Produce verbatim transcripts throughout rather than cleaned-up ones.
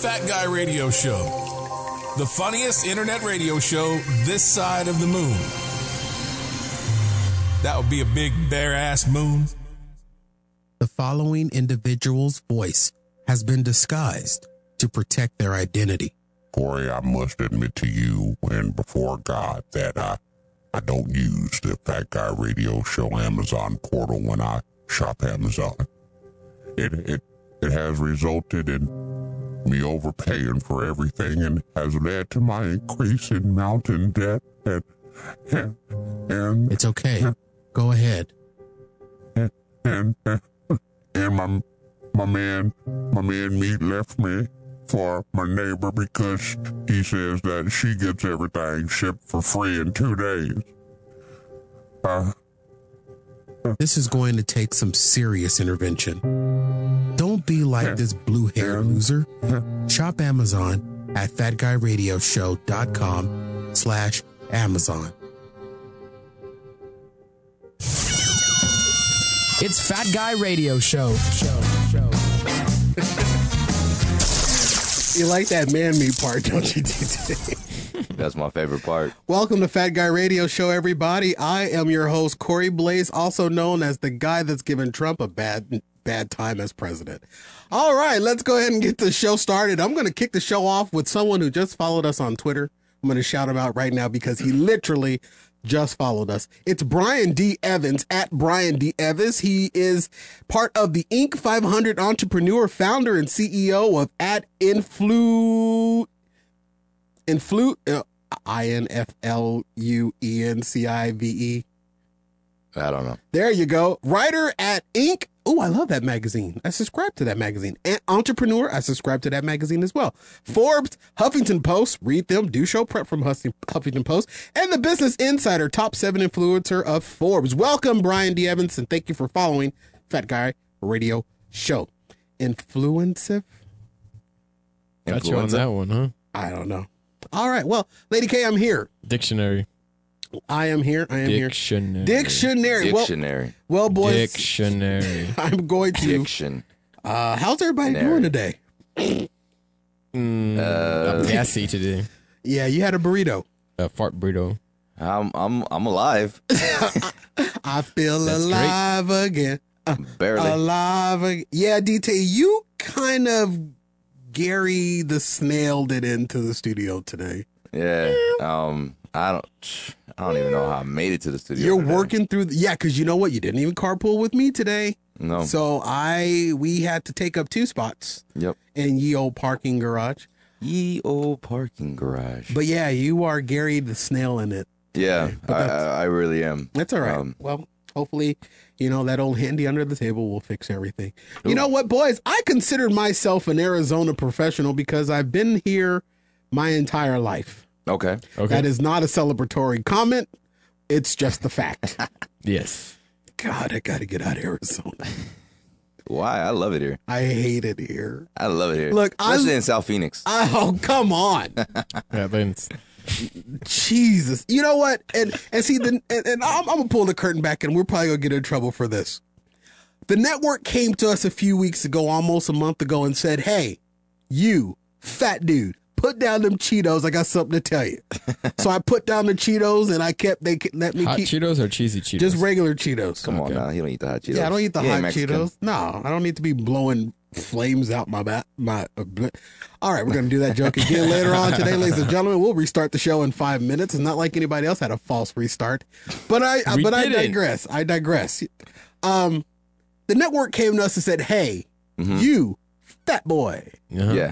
Fat Guy Radio Show, the funniest internet radio show this side of the moon. That would be a big bare-ass moon. The following individual's voice has been disguised to protect their identity. Corey, I must admit to you and before God that I, I don't use the Fat Guy Radio Show Amazon portal when I shop Amazon. It, it, it has resulted in me overpaying for everything and has led to my increase in mountain debt and, and, and It's okay. Go ahead. And, and, and my, my man, my man Meat left me for my neighbor because he says that she gets everything shipped for free in two days. Uh, This is going to take some serious intervention. Don't be like this blue-haired loser. Shop Amazon at fatguyradioshow.com slash Amazon. It's Fat Guy Radio Show. Show, show. You like that man meat part, don't you, D J? That's my favorite part. Welcome to Fat Guy Radio Show, everybody. I am your host, Corey Blaze, also known as the guy that's given Trump a bad bad time as president. All right, let's go ahead and get the show started. I'm going to kick the show off with someone who just followed us on Twitter. I'm going to shout him out right now because he literally just followed us. It's Brian D. Evans, at Brian D. Evans. He is part of the Inc five hundred entrepreneur, founder, and C E O of at Influ... Influ... Uh, I N F L U E N C I V E. I don't know. There you go. Writer at Inc. Oh, I love that magazine. I subscribe to that magazine. And Entrepreneur, I subscribe to that magazine as well. Forbes, Huffington Post, read them, do show prep from Huffington Post, and the Business Insider, top seven influencer of Forbes. Welcome, Brian D. Evans, and thank you for following Fat Guy Radio Show. Influensive? Got you on that one, huh? I don't know. All right. Well, Lady K, I'm here. Dictionary. I am here. I am Dictionary. here. Dictionary. Dictionary. Well, well, boys. Dictionary. I'm going to. Diction. Uh, how's everybody Nary. doing today? Mm, Uh, I'm gassy today. Yeah, you had a burrito. A fart burrito. I'm I'm I'm alive. I feel That's alive again. Uh, Barely. alive again. Yeah, D T, you kind of Gary the snailed it into the studio today. Yeah. Um. I don't. I don't even know how I made it to the studio. You're today. working through. The, yeah, because you know what? You didn't even carpool with me today. No. So I we had to take up two spots Yep. in ye old parking garage. Ye old parking garage. But yeah, you are Gary the snail in it. yeah, but I, that's- I I really am. That's all right. Um, Well, hopefully, you know, that old handy under the table will fix everything. You Ooh. know what, boys? I consider myself an Arizona professional because I've been here my entire life. Okay. Okay. That is not a celebratory comment. It's just the fact. Yes. God, I got to get out of Arizona. Why? I love it here. I hate it here. I love it here. Look, I- especially in South Phoenix. Oh, come on. Yeah, then it's, Jesus. You know what? And and see, the, and, and I'm, I'm going to pull the curtain back and we're probably going to get in trouble for this. The network came to us a few weeks ago, almost a month ago, and said, hey, you, fat dude, put down them Cheetos. I got something to tell you. So I put down the Cheetos and I kept, they let me hot keep Cheetos or cheesy Cheetos? just regular Cheetos. Come on Okay. now. He don't eat the hot Cheetos. Yeah, I don't eat the He ain't hot Mexican. Cheetos. No, I don't need to be blowing flames out my back. My, uh, bl- all right, we're going to do that joke again later on today, ladies and gentlemen. We'll restart the show in five minutes. It's not like anybody else had a false restart, but I, We but I didn't. digress. I digress. Um, the network came to us and said, "Hey, Mhm. you fat boy, Uh-huh. Yeah.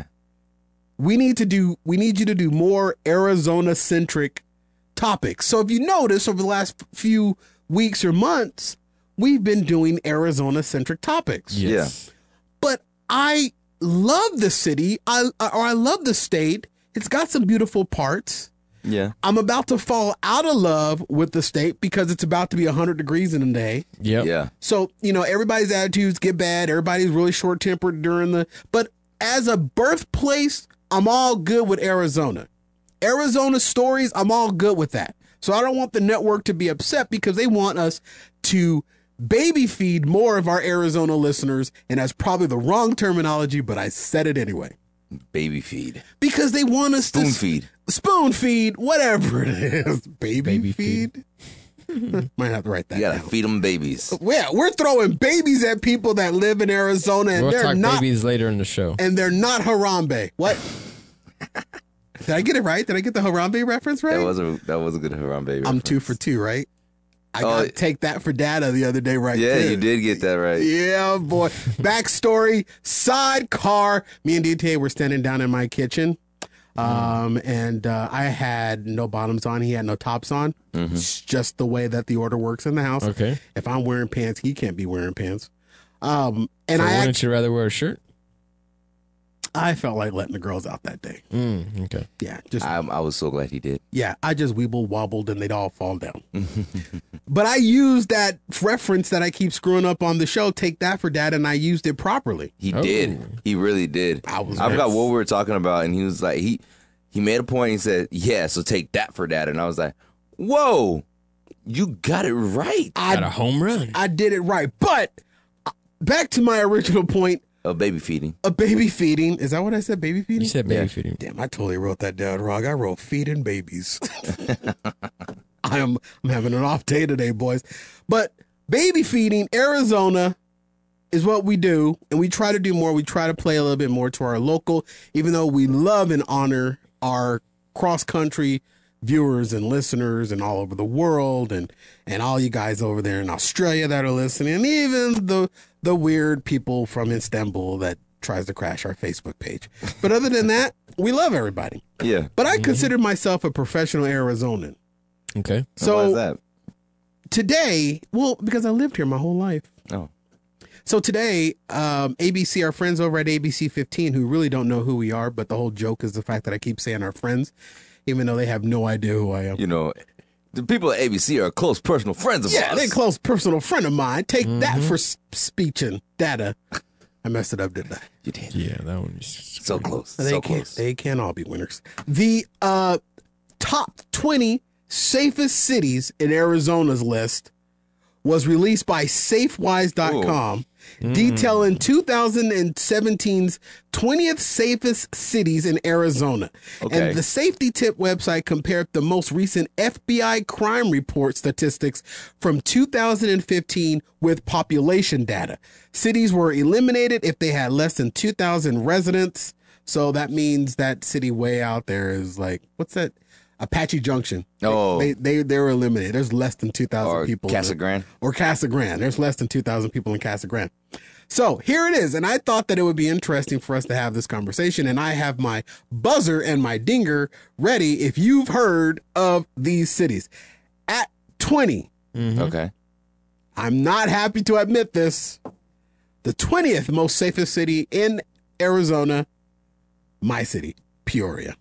we need to do. We need you to do more Arizona centric topics." So if you notice over the last few weeks or months, we've been doing Arizona centric topics. Yes. But I love the city. I or I love the state. It's got some beautiful parts. Yeah. I'm about to fall out of love with the state because it's about to be one hundred degrees in a day. Yep. Yeah. So, you know, everybody's attitudes get bad. Everybody's really short tempered during the, but as a birthplace, I'm all good with Arizona. Arizona stories, I'm all good with that. So I don't want the network to be upset because they want us to baby feed more of our Arizona listeners. And that's probably the wrong terminology, but I said it anyway. Baby feed. because they want us Spoon to feed. spoon feed, whatever it is. Baby, Baby feed. Might have to write that You gotta down. feed them babies. Yeah, we're throwing babies at people that live in Arizona, and We'll they're talk not babies later in the show. and they're not Harambe. What? Did I get it right? Did I get the Harambe reference right? That was a that was a good Harambe reference. I'm two for two, right? I Oh, got to it- take that for data the other day, right? Yeah, there. you did get that right. Yeah, boy. Backstory, sidecar. Me and D T were standing down in my kitchen. Um, and uh, I had no bottoms on. He had no tops on. It's just the way that the order works in the house. Okay. If I'm wearing pants, he can't be wearing pants. Um, and So I wouldn't act- you rather wear a shirt? I felt like letting the girls out that day. Mm, okay. Yeah, just I, I was so glad he did. yeah. I just weeble wobbled and they'd all fall down. But I used that reference that I keep screwing up on the show. Take that for dad, and I used it properly. He Oh. did. He really did. I was I forgot nice. what we were talking about, and he was like, he he made a point. He said, "Yeah, so take that for that." And I was like, "Whoa, you got it right." Got a home run. I did it right. But uh, back to my original point. A baby feeding. A baby feeding. Is that what I said? Baby feeding? You said baby Yeah. feeding. Damn, I totally wrote that down wrong. I wrote feeding babies. I am I'm having an off day today, boys. But baby feeding, Arizona is what we do, and we try to do more. We try to play a little bit more to our local, even though we love and honor our cross country viewers and listeners and all over the world, and and all you guys over there in Australia that are listening, and even the the weird people from Istanbul that tries to crash our Facebook page. But other than that, we love everybody. Yeah. But I consider myself a professional Arizonan. Okay. So why is So that? today, well, because I lived here my whole life. Oh, So today, um, A B C, our friends over at A B C fifteen, who really don't know who we are, but the whole joke is the fact that I keep saying our friends, even though they have no idea who I am. you know, the people at A B C are close personal friends of Yeah, ours. they're a close personal friend of mine. Take that for s- speech and data. I messed it up, didn't I? You did. Yeah, that one is So close. They so can't. close. They can't all be winners. The uh, top twenty safest cities in Arizona's list was released by Safewise dot com, detailing two thousand seventeen's twentieth safest cities in Arizona. Okay. And the Safety Tip website compared the most recent F B I crime report statistics from two thousand fifteen with population data. Cities were eliminated if they had less than two thousand residents. So that means that city way out there is like, what's that? Apache Junction. Oh. They they they were eliminated. There's less than two thousand Or people. Casa Grande. Or Casa Grande. There's less than two thousand people in Casa Grande. So here it is. And I thought that it would be interesting for us to have this conversation. And I have my buzzer and my dinger ready if you've heard of these cities. At twenty, Okay. I'm not happy to admit this, the twentieth most safest city in Arizona, my city, Peoria.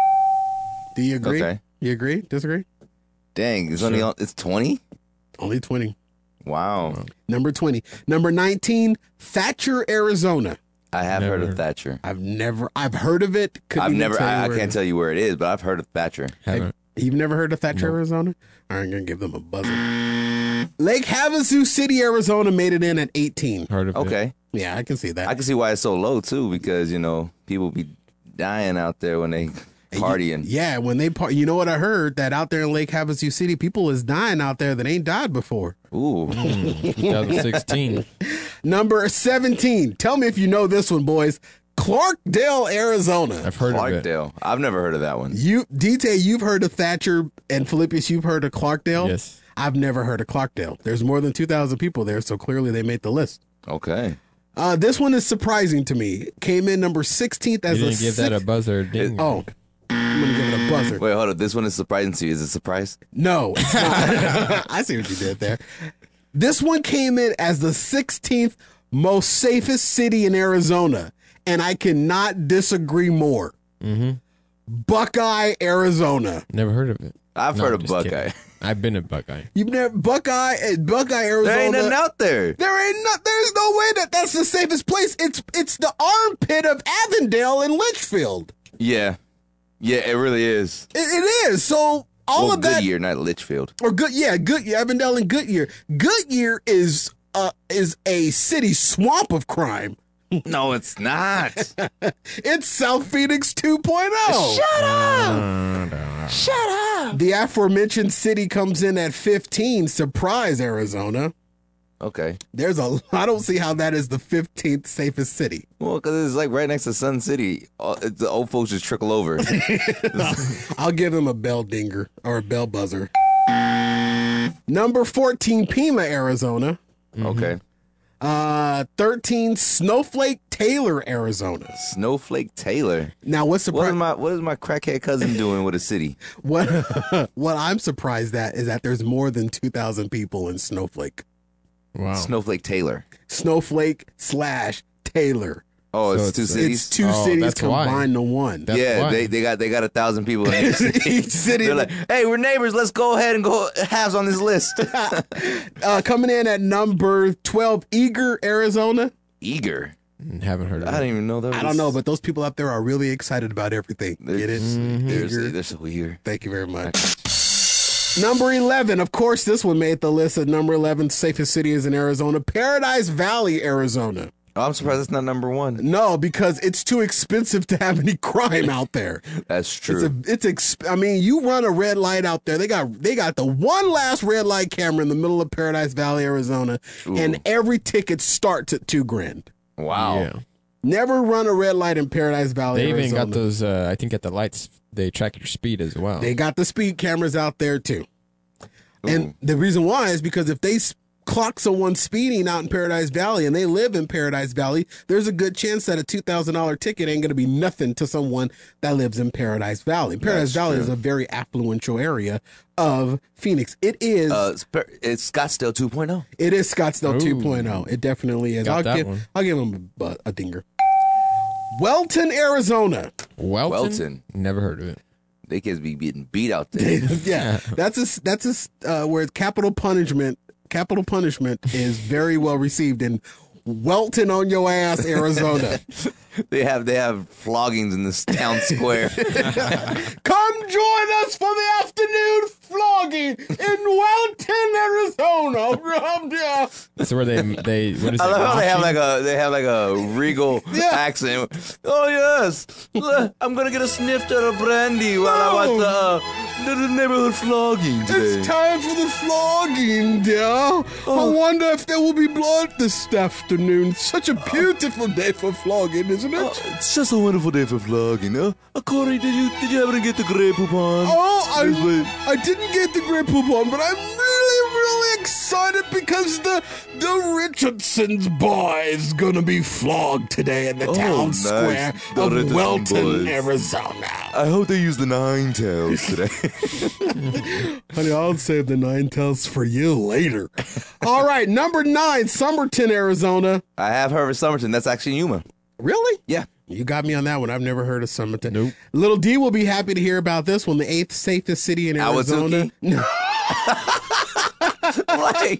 Do you agree? Okay. You agree? Disagree? Dang, it's only on, it's twenty. Only twenty. Wow. Number twenty. Number nineteen, Thatcher, Arizona. I have Never heard of heard. Thatcher. I've never, I've heard of it. Couldn't I've even never. tell you I, I where it can't is. tell you where it is, but I've heard of Thatcher. haven't You've never heard of Thatcher, Arizona? All right, I'm going to give them a buzzer. Lake Havasu City, Arizona made it in at eighteen. heard of it. Okay. Yeah, I can see that. I can see why it's so low too, because you know people be dying out there when they partying. Yeah, when they part, you know what I heard? That out there in Lake Havasu City, people is dying out there that ain't died before. Ooh. twenty sixteen. Number seventeen. Tell me if you know this one, boys. Clarkdale, Arizona. I've heard of it. Clarkdale. I've never heard of that one. You, D T, you've heard of Thatcher, and Philippius, you've heard of Clarkdale? Yes. I've never heard of Clarkdale. There's more than two thousand people there, so clearly they made the list. Okay. Uh, this one is surprising to me. Came in number sixteenth as You a didn't give that a six- buzzer. Ding. Oh, I'm going to give it a buzzer. Wait, hold on. This one is surprising to you. Is it a surprise? No, it's not. I see what you did there. This one came in as the sixteenth most safest city in Arizona, and I cannot disagree more. Mm-hmm. Buckeye, Arizona. Never heard of it. I've No, heard I'm of just Buckeye. kidding. I've been at Buckeye. You've never Buckeye, eh, Buckeye, Arizona. There ain't nothing out there. There ain't not. There's no way that that's the safest place. It's it's the armpit of Avondale and Litchfield. Yeah. Yeah, it really is. It, it is. So all well, of that, Goodyear, not Litchfield. or good, yeah, Goodyear, Avondale and Goodyear. Goodyear is uh is a city swamp of crime. No, it's not. It's South Phoenix two point oh. Shut up. Shut up. The aforementioned city comes in at fifteen. Surprise, Arizona. Okay. There's a. I don't see how that is the fifteenth safest city. Well, because it's like right next to Sun City. All- it's- The old folks just trickle over. I'll give them a bell dinger or a bell buzzer. Number fourteen, Pima, Arizona. Okay. Uh, thirteen, Snowflake, Taylor, Arizona. Snowflake Taylor. Now, what's What is surprising? my what is my crackhead cousin doing with a city? What what I'm surprised at is that there's more than two thousand people in Snowflake. Wow. Snowflake Taylor. Snowflake slash Taylor. Oh, So it's two it's- cities. It's two Oh, cities that's why. combined to one. That's yeah, why. they, they got they got a thousand people in each city. Each city. They're like, hey, we're neighbors. Let's go ahead and go halves on this list. Uh, coming in at number twelve, Eager, Arizona. Eager. Haven't heard of I it. don't even know that. I don't know, but those people out there are really excited about everything. they're, Get it? They're, Eager. they're so weird. Thank you very much. Number eleven, of course, this one made the list of number eleven safest cities in Arizona, Paradise Valley, Arizona. Oh, I'm surprised it's not number one. No, because it's too expensive to have any crime out there. That's true. It's a, it's exp- I mean, you run a red light out there. They got they got the one last red light camera in the middle of Paradise Valley, Arizona, and every ticket starts at two grand. wow. Yeah. Never run a red light in Paradise Valley, They even Arizona. got those, uh, I think at the lights, they track your speed as well. They got the speed cameras out there too. And the reason why is because if they s- clock someone speeding out in Paradise Valley and they live in Paradise Valley, there's a good chance that a two thousand dollars ticket ain't going to be nothing to someone that lives in Paradise Valley. Paradise That's Valley true. is a very affluential area of Phoenix. It is Uh, it's, per- it's Scottsdale two point oh. it is Scottsdale Ooh. 2.0. It definitely is. Got I'll that give one. I'll give them a, a dinger. Welton, Arizona. Welton? Welton. Never heard of it. They kids be getting beat out there. Yeah, that's a s- that's a s- uh, where capital punishment capital punishment is very well received in Welton on your ass, Arizona. they have they have floggings in this town square. Come join us for the afternoon flogging in Welton, Arizona. Yeah. That's where they, they what is it? I love how they have Moshing? like a they have like a regal Yeah. accent. Oh yes, I'm gonna get a sniff of brandy while I watch the, uh, the neighborhood flogging today. It's time for the flogging, dear. I wonder if there will be blood this afternoon. Such a beautiful day for flogging, isn't it? Oh, it's just a wonderful day for flogging, huh? Uh, Corey, did you did you happen to get the Grey Poupon? Oh, This way. I, I didn't get the Grey Poupon, but I'm really, really excited because the the Richardson's boys gonna be flogged today in the Oh, town nice. square The of Richardson Welton, boys. Arizona. I hope they use the nine tails today. Honey, I'll save the nine tails for you later. All right, number nine, Somerton, Arizona. I have heard of Somerton. That's actually Yuma. Really? Yeah. You got me on that one. I've never heard of Somerton. Nope. Little D will be happy to hear about this one. The eighth safest city in Arizona. Like,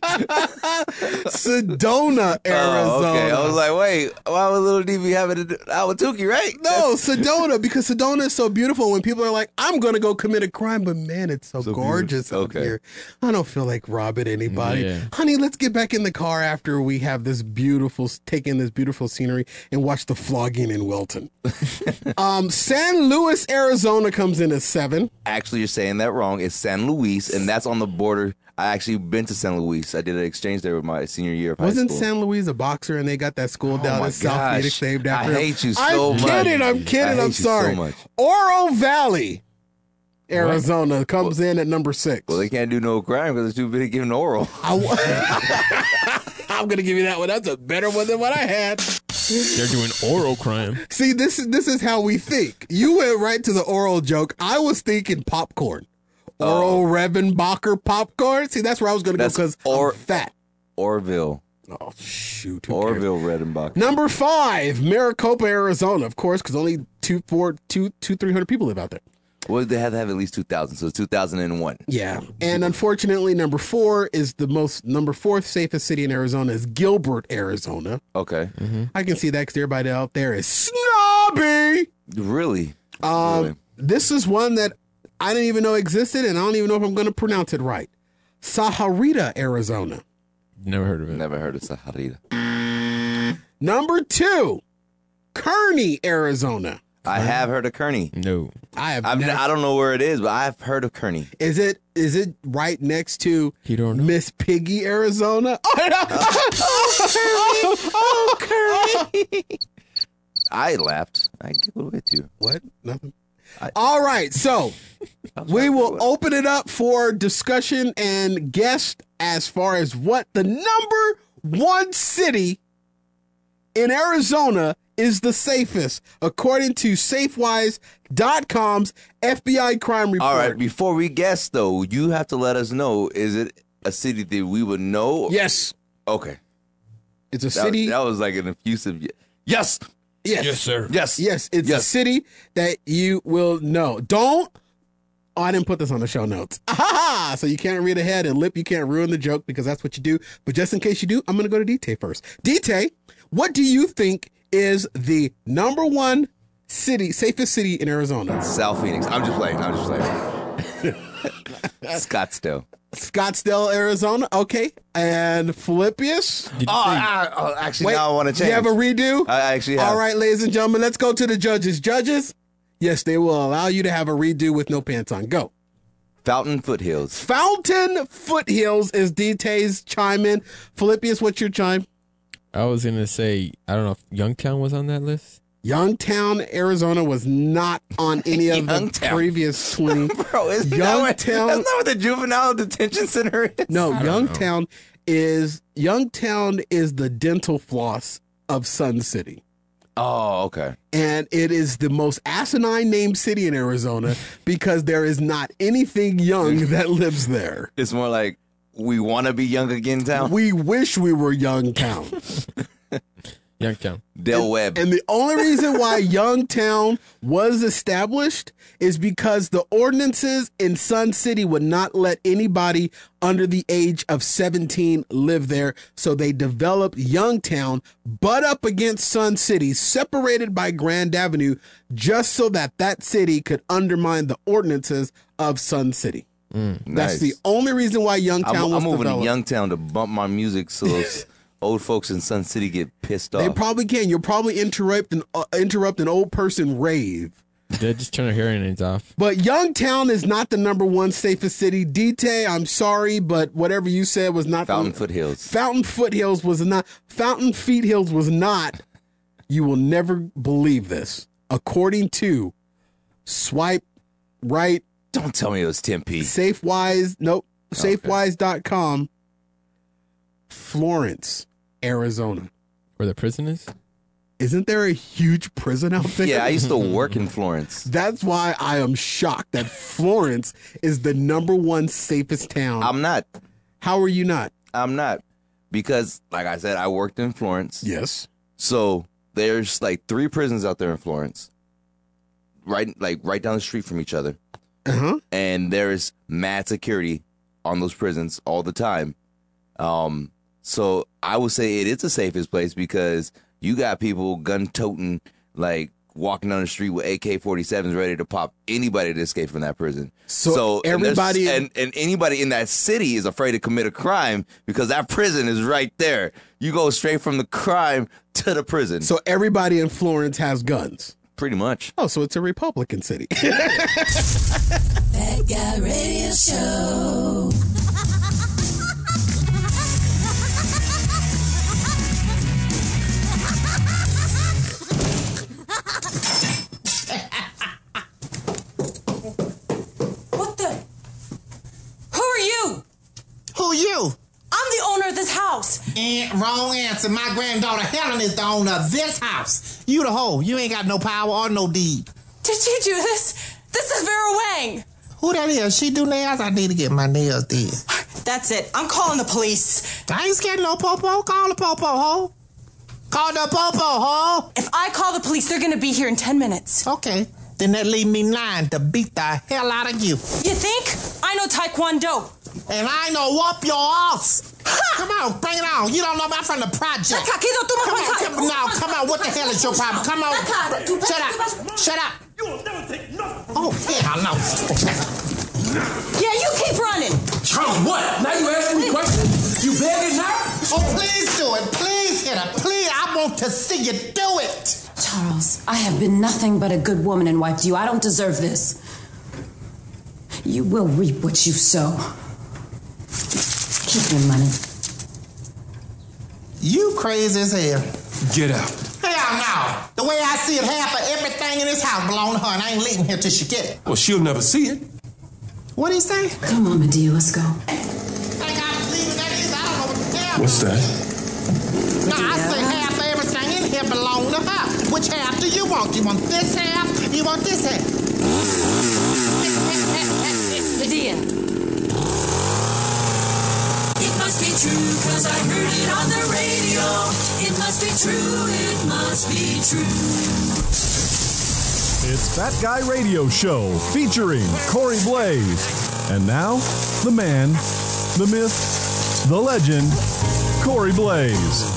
Sedona, Arizona. oh, okay. I was like, wait, why would Little D be having it? Awatuki, right? No, Sedona, because Sedona is so beautiful. When people are like, I'm going to go commit a crime, but man, it's so, So gorgeous beautiful. out Okay. here. I don't feel like robbing anybody. Yeah. Honey, let's get back in the car after we have this beautiful, take in this beautiful scenery and watch the flogging in Wilton. um, San Luis, Arizona comes in at seven. Actually, you're saying that wrong. It's San Luis, and that's on the border. I actually been to San Luis. I did an exchange there with my senior year of high Wasn't school. San Luis a boxer and they got that school Oh down my in South gosh. Phoenix named I after him? hate you so I'm much. kidding, I'm I kidding, hate I'm you so sorry. much. Oro Valley, Arizona comes in at number six. Well, they can't do no crime because it's too busy giving oral. I w- I'm gonna give you that one. That's a better one than what I had. They're doing oral crime. See, this is this is how we think. You went right to the oral joke. I was thinking popcorn. Oral Revenbacher popcorn. See, that's where I was gonna go That's because or- I'm fat. Orville. Oh shoot! who cares? Orville Redenbach. Number five, Maricopa, Arizona. Of course, because only two, four, two, two, three hundred people live out there. Well, they have to have at least two thousand, so it's two thousand one. Yeah, and unfortunately, number four is the most number fourth safest city in Arizona is Gilbert, Arizona. Okay. I can see that because everybody out there is snobby. Really? Um, Really? This is one that I didn't even know existed, and I don't even know if I'm going to pronounce it right. Saharita, Arizona. Never heard of it. Never heard of Saharita. Number two, Kearney, Arizona. I have heard of Kearney. No. I have I've, never- I don't know where it is, but I've heard of Kearney. Is it is it right next to You don't know? Miss Piggy, Arizona? Oh, no. oh, oh, Kearney. I laughed. I giggled with you. What? Nothing. I- All right, so we right, will what? open it up for discussion and guess as far as what the number one city in Arizona is the safest, according to Safewise dot com's F B I crime report. All right, before we guess, though, you have to let us know, is it a city that we would know? Yes, Okay. it's a That, city. that was like an effusive ye- yes. yes, sir. Yes. yes, it's a Yes. city that you will know. Don't. Oh, I didn't put this on the show notes. Aha! So you can't read ahead, and Lip, you can't ruin the joke because that's what you do. But just in case you do, I'm going to go to D T first. D T, what do you think is the number one city, safest city in Arizona? South Phoenix. I'm just playing. I'm just playing. Scottsdale. Scottsdale, Arizona. Okay. And Philippius? Did you Oh, say- I, oh, actually, now I want to do change. you have a redo? I actually have. All right, ladies and gentlemen, let's go to the judges. Judges, yes, they will allow you to have a redo with no pants on. Go. Fountain Foothills. Fountain Foothills is D T's chime in. Philippius, what's your chime? I was going to say, I don't know if Youngtown was on that list. Youngtown, Arizona was not on any of the Youngtown. previous twenty. Bro, isn't that, what, Youngtown- isn't that what the juvenile detention center is? No, Youngtown is Youngtown is the dental floss of Sun City. Oh, okay. And it is the most asinine named city in Arizona because there is not anything young that lives there. It's more like we want to be young again town. We wish we were Youngtown. Youngtown. Del Webb. And the only reason why Youngtown was established is because the ordinances in Sun City would not let anybody under the age of seventeen live there. So they developed Youngtown, butt up against Sun City, separated by Grand Avenue, just so that that city could undermine the ordinances of Sun City. That's Nice. the only reason why Youngtown I'm, was I'm moving developed. to Youngtown to bump my music so those old folks in Sun City get pissed They off. probably can. You'll probably interrupt an uh, interrupt an old person rave. They just turn their hearing aids off. But Youngtown is not the number one safest city. D T, I'm sorry, but whatever you said was not Fountain the, Foothills. Fountain Foothills was not. Fountain Feet Hills was not. You will never believe this. According to Swipe Right, Don't tell me it was Tempe. Safewise, nope, Safewise dot com, Florence, Arizona. Where the prison is? Isn't there a huge prison out there? Yeah, I used to work in Florence. That's why I am shocked that Florence is the number one safest town. I'm not. How are you not? I'm not. Because, like I said, I worked in Florence. Yes. So there's like three prisons out there in Florence. Right, like right down the street from each other. Uh-huh. And there's mad security on those prisons all the time. Um, so I would say it is the safest place because you got people gun-toting, like walking down the street with A K forty-sevens ready to pop anybody to escape from that prison. So and there's- everybody- and, and anybody in that city is afraid to commit a crime because that prison is right there. You go straight from the crime to the prison. So everybody in Florence has guns. Pretty much. Oh, so it's a Republican city. That Guy Radio Show. What the? Who are you? Who you? I'm the owner of this house. Eh, wrong answer. My granddaughter Helen is the owner of this house. You the hoe. You ain't got no power or no deed. Did you do this? This is Vera Wang. Who that is? She do nails? I need to get my nails did. That's it. I'm calling the police. I ain't scared no popo. Call the popo, hoe. Call the popo, hoe. If I call the police, they're gonna be here in ten minutes. Okay. Then that leave me nine to beat the hell out of you. You think? I know Taekwondo. And I know whoop your ass. Come on, bring it on. You don't know about from the project. Taka, kiddo, tú me Come on, puedes- come, now, come on. What the hell is your problem? Come on. Shut up. Shut up. Oh, hell no. Yeah, you keep running. Charlie, what? Now you asking me questions? You begging now? Oh, please do it. Please hit her. Please, I want to see you do it. Charles, I have been nothing but a good woman and wife to you. I don't deserve this. You will reap what you sow. Keep your money. You crazy as hell. Get out. Hell no. The way I see it, half of everything in this house belong to her, and I ain't leaving here till she get it. Well, she'll never see it. What do you say? Come on, Medea, let's go. Think I'm leaving that is? I don't know what the hell. What's that? No, I say half of everything in here belong to her. Which half do you want? You want this half? You want this half? Medea. It must be true, cause I heard it on the radio. It must be true, it must be true. It's Fat Guy Radio Show featuring Corey Blaze. And now, the man, the myth, the legend, Corey Blaze.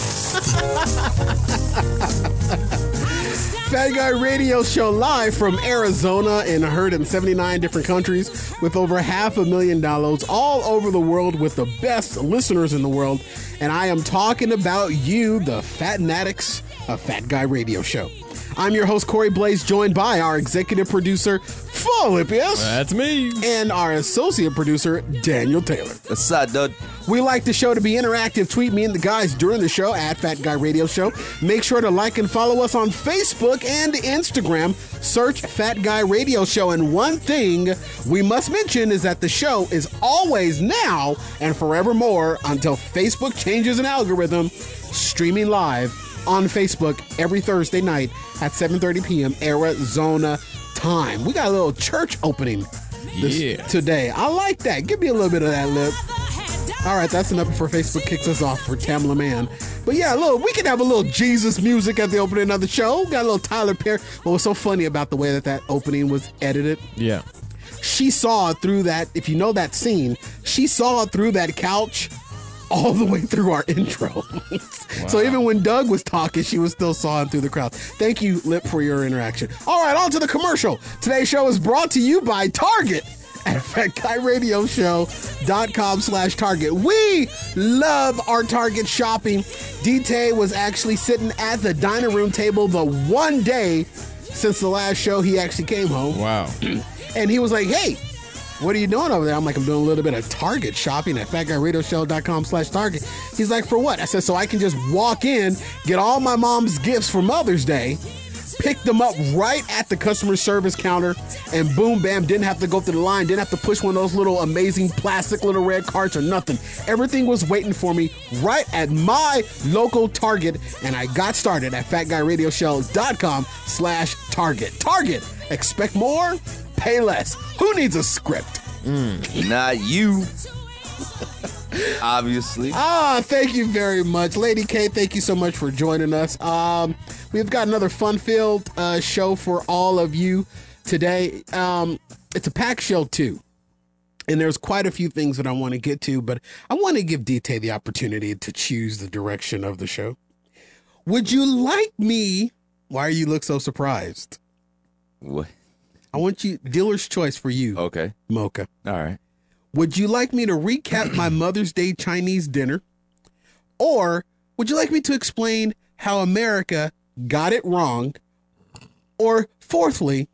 Fat Guy Radio Show live from Arizona and heard in seventy-nine different countries with over half a million downloads all over the world with the best listeners in the world. And I am talking about you, the Fatnatics of Fat Guy Radio Show. I'm your host, Corey Blaze, joined by our executive producer, Philippius. That's me. And our associate producer, Daniel Taylor. What's up, dude? We like the show to be interactive. Tweet me and the guys during the show at Fat Guy Radio Show. Make sure to like and follow us on Facebook and Instagram. Search Fat Guy Radio Show. And one thing we must mention is that the show is always now and forevermore until Facebook changes an algorithm, streaming live on Facebook every Thursday night at seven thirty p.m. Arizona time. We got a little church opening this, yeah. today. I like that. Give me a little bit of that lip. All right, that's enough before Facebook kicks us off for Tamla Man. But yeah, look, we can have a little Jesus music at the opening of the show. Got a little Tyler Perry. What was so funny about the way that that opening was edited? Yeah. She saw through that, if you know that scene, she saw through that couch all the way through our intro. Wow. So even when Doug was talking, she was still sawing through the crowd. Thank you, Lip, for your interaction. All right, on to the commercial. Today's show is brought to you by Target at fat guy radio show dot com slash Target. We love our Target shopping. D-Tay was actually sitting at the dining room table the one day since the last show he actually came home. Wow. And he was like, hey, what are you doing over there? I'm like, I'm doing a little bit of Target shopping at fat guy radio show dot com slash Target. He's like, for what? I said, so I can just walk in, get all my mom's gifts for Mother's Day, pick them up right at the customer service counter, and boom, bam, didn't have to go through the line, didn't have to push one of those little amazing plastic little red carts or nothing. Everything was waiting for me right at my local Target, and I got started at fat guy radio show dot com slash Target. Target, expect more, pay less. Who needs a script? Mm, not you. Obviously. Ah, thank you very much. Lady K, thank you so much for joining us. Um, we've got another fun-filled uh, show for all of you today. Um, it's a packed show, too. And there's quite a few things that I want to get to, but I want to give D-Tay the opportunity to choose the direction of the show. Would you like me... Why are you look so surprised? What? I want you... Dealer's choice for you. Okay. Mocha. All right. Would you like me to recap my Mother's Day Chinese dinner? Or would you like me to explain how America got it wrong? Or fourthly,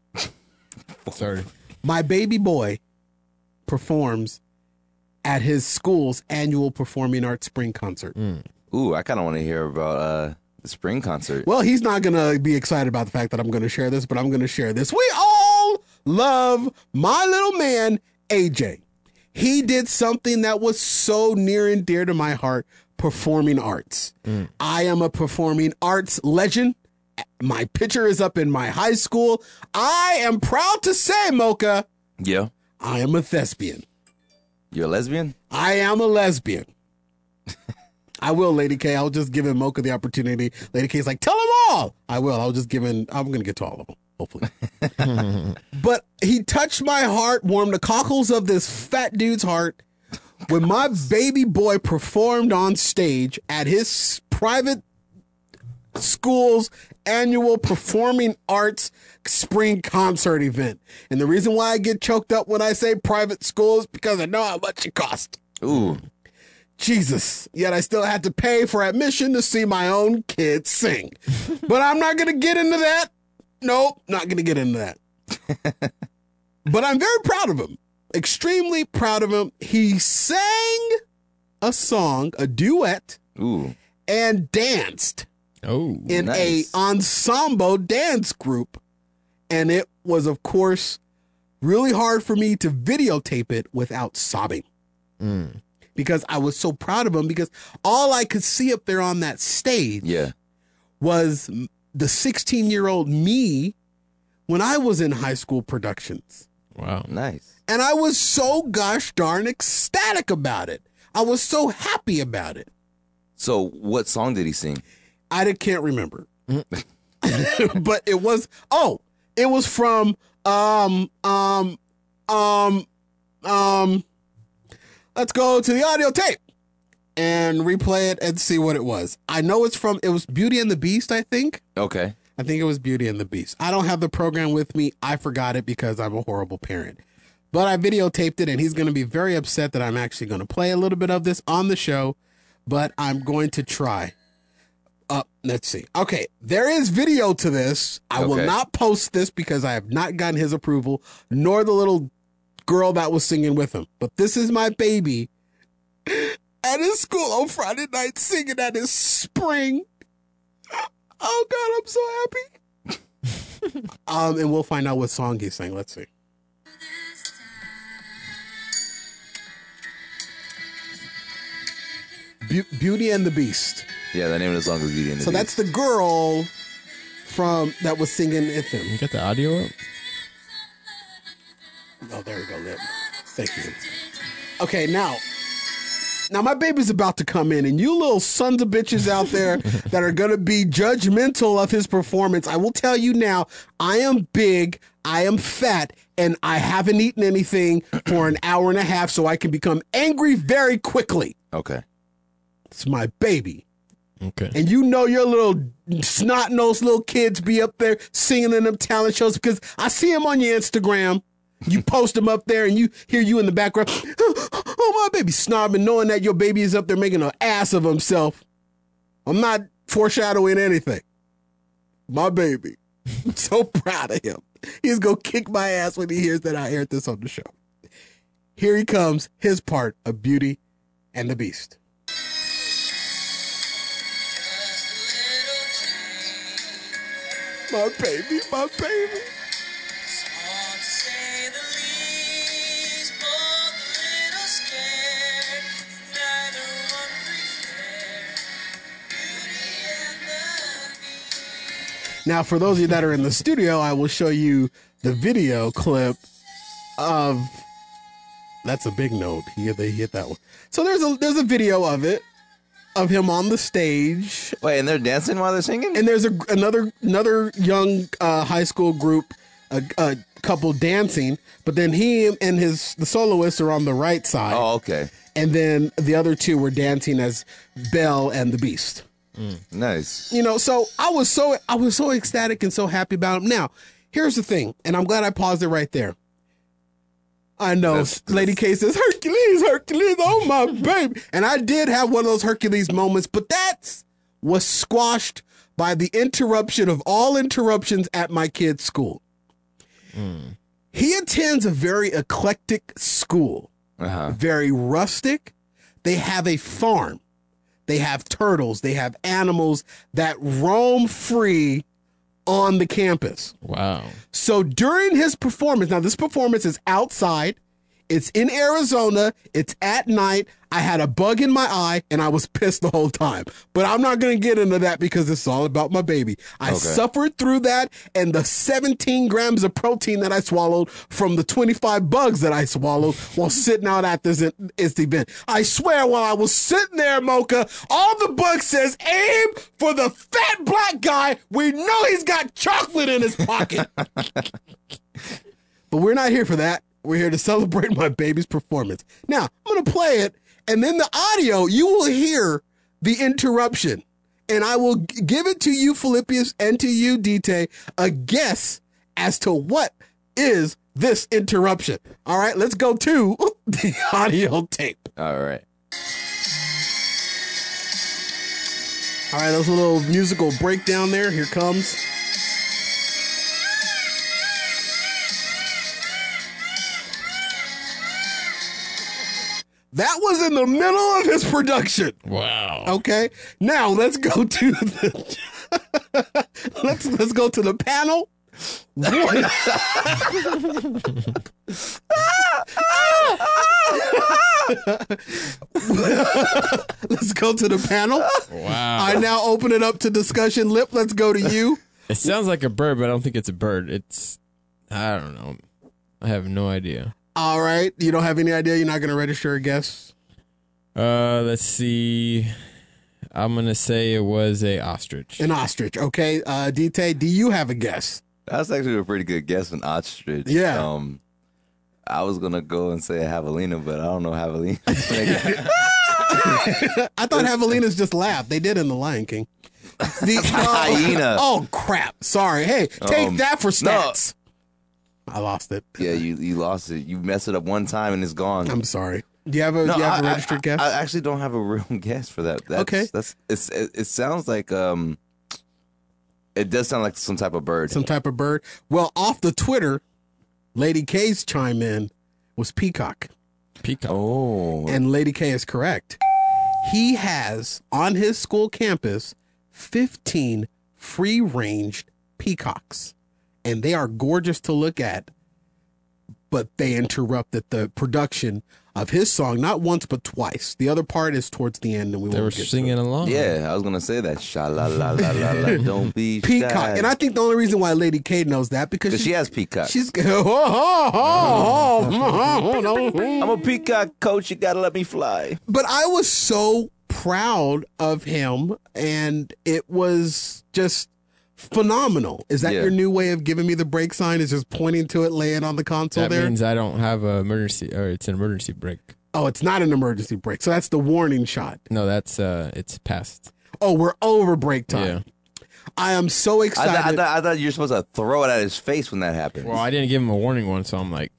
sorry, my baby boy performs at his school's annual performing arts spring concert. Mm. Ooh, I kind of want to hear about uh, the spring concert. Well, he's not going to be excited about the fact that I'm going to share this, but I'm going to share this. We all love my little man, A J. He did something that was so near and dear to my heart, performing arts. Mm. I am a performing arts legend. My picture is up in my high school. I am proud to say, Mocha, yeah, I am a thespian. You're a lesbian? I am a lesbian. I will, Lady K. I'll just give him Mocha the opportunity. Lady K is like, tell him all. I will. I'll just give him, I'm going to get to all of them. Hopefully. But he touched my heart, warmed the cockles of this fat dude's heart when my baby boy performed on stage at his private school's annual performing arts spring concert event. And the reason why I get choked up when I say private school is because I know how much it cost. Ooh. Jesus, yet I still had to pay for admission to see my own kids sing. But I'm not going to get into that. Nope, not going to get into that. But I'm very proud of him. Extremely proud of him. He sang a song, a duet, Ooh. and danced Oh, in nice. a ensemble dance group. And it was, of course, really hard for me to videotape it without sobbing. Mm. Because I was so proud of him, because all I could see up there on that stage Yeah. was the sixteen-year-old me when I was in high school productions. Wow. Nice. And I was so gosh darn ecstatic about it. I was so happy about it. So, what song did he sing? I did- can't remember. But it was, oh, it was from, um, um, um, um, let's go to the audio tape and replay it and see what it was. I know it's from, it was Beauty and the Beast, I think. Okay. I think it was Beauty and the Beast. I don't have the program with me. I forgot it because I'm a horrible parent. But I videotaped it, and he's going to be very upset that I'm actually going to play a little bit of this on the show, but I'm going to try. Uh, let's see. Okay, there is video to this. I will Okay. not post this because I have not gotten his approval, nor the little girl that was singing with him. But this is my baby at his school on Friday night singing at his spring. Oh, God, I'm so happy. um, and we'll find out what song he sang. Let's see. Be- Beauty and the Beast. Yeah, the name of the song was Beauty and the So Beast. that's the girl from that was singing with him. You got the audio up? Oh, there we go, Lip. Thank you. Okay, now, now my baby's about to come in, and you little sons of bitches out there that are going to be judgmental of his performance, I will tell you now, I am big, I am fat, and I haven't eaten anything for an hour and a half, so I can become angry very quickly. Okay. It's my baby. Okay. And you know your little snot-nosed little kids be up there singing in them talent shows because I see them on your Instagram. You post them up there and you hear you in the background. Oh, my baby snobbing, knowing that your baby is up there making an ass of himself. I'm not foreshadowing anything. My baby. I'm so proud of him. He's going to kick my ass when he hears that I aired this on the show. Here he comes, his part of Beauty and the Beast. My baby, my baby. Now, for those of you that are in the studio, I will show you the video clip of. That's a big note. He they hit that one. So there's a there's a video of it, of him on the stage. Wait, and they're dancing while they're singing? And there's a another another young uh, high school group, a, a couple dancing. But then he and his the soloists are on the right side. Oh, okay. And then the other two were dancing as Belle and the Beast. Mm, nice. You know, so I was so I was so ecstatic and so happy about him. Now, here's the thing, and I'm glad I paused it right there. I know, That's- Lady K says, Hercules, Hercules, oh my baby. And I did have one of those Hercules moments, but that was squashed by the interruption of all interruptions at my kid's school. Mm. He attends a very eclectic school, Uh-huh. very rustic. They have a farm. They have turtles. They have animals that roam free on the campus. Wow. So during his performance, now this performance is outside, it's in Arizona, it's at night. I had a bug in my eye and I was pissed the whole time. But I'm not going to get into that because it's all about my baby. I Okay. suffered through that, and the seventeen grams of protein that I swallowed from the twenty-five bugs that I swallowed while sitting out at this, this event. I swear while I was sitting there, Mocha, all the bug says, aim for the fat black guy. We know he's got chocolate in his pocket. But we're not here for that. We're here to celebrate my baby's performance. Now, I'm going to play it, and then the audio, you will hear the interruption. And I will g- give it to you, Philippius, and to you, Dite, a guess as to what is this interruption. All right, let's go to the audio tape. All right. All right, there's a little musical breakdown there. Here comes. That was in the middle of his production. Wow. Okay. Now let's go to the let's let's go to the panel. One. Let's go to the panel. Wow. I now open it up to discussion. Lip, let's go to you. It sounds like a bird, but I don't think it's a bird. It's, I don't know. I have no idea. All right. You don't have any idea? You're not going to register a guess? Uh, let's see. I'm going to say it was a ostrich. An ostrich. Okay. Uh, D T, do you have a guess? That's actually a pretty good guess, an ostrich. Yeah. Um, I was going to go and say a javelina, but I don't know javelina. I thought javelinas just laughed. They did in The Lion King. The, uh, hyena. Oh, crap. Sorry. Hey, take Um, that for stats. No. I lost it. Yeah, you you lost it. You messed it up one time and it's gone. I'm sorry. Do you have a, No, do you have a I- registered I, guess? I actually don't have a real guess for that. That's, Okay. That's it's it, it sounds like um, it does sound like some type of bird. Some type of bird. Well, off the Twitter, Lady K's chime in was peacock. Peacock. Oh, And Lady K is correct. He has on his school campus fifteen free-ranged peacocks, and they are gorgeous to look at. But they interrupted the production of his song not once but twice. The other part is towards the end, and we They were won't get singing to it. along. yeah. I was gonna say that. Sha la la la la la. Don't be Peacock, shy. and I think the only reason why Lady K knows that because Because she has peacock. She's oh, oh, oh, oh, oh. I'm a peacock coach. You gotta let me fly. But I was so proud of him, and it was just phenomenal. Is that Yeah. your new way of giving me the break sign? Is just pointing to it, laying on the console That there? means I don't have an emergency, or it's an emergency break. Oh, it's not an emergency break. So that's the warning shot. No, that's, uh, it's past. Oh, we're over break time. Yeah. I am so I, excited. th- I, th- I thought you were supposed to throw it at his face when that happened. Well, I didn't give him a warning one, so I'm like,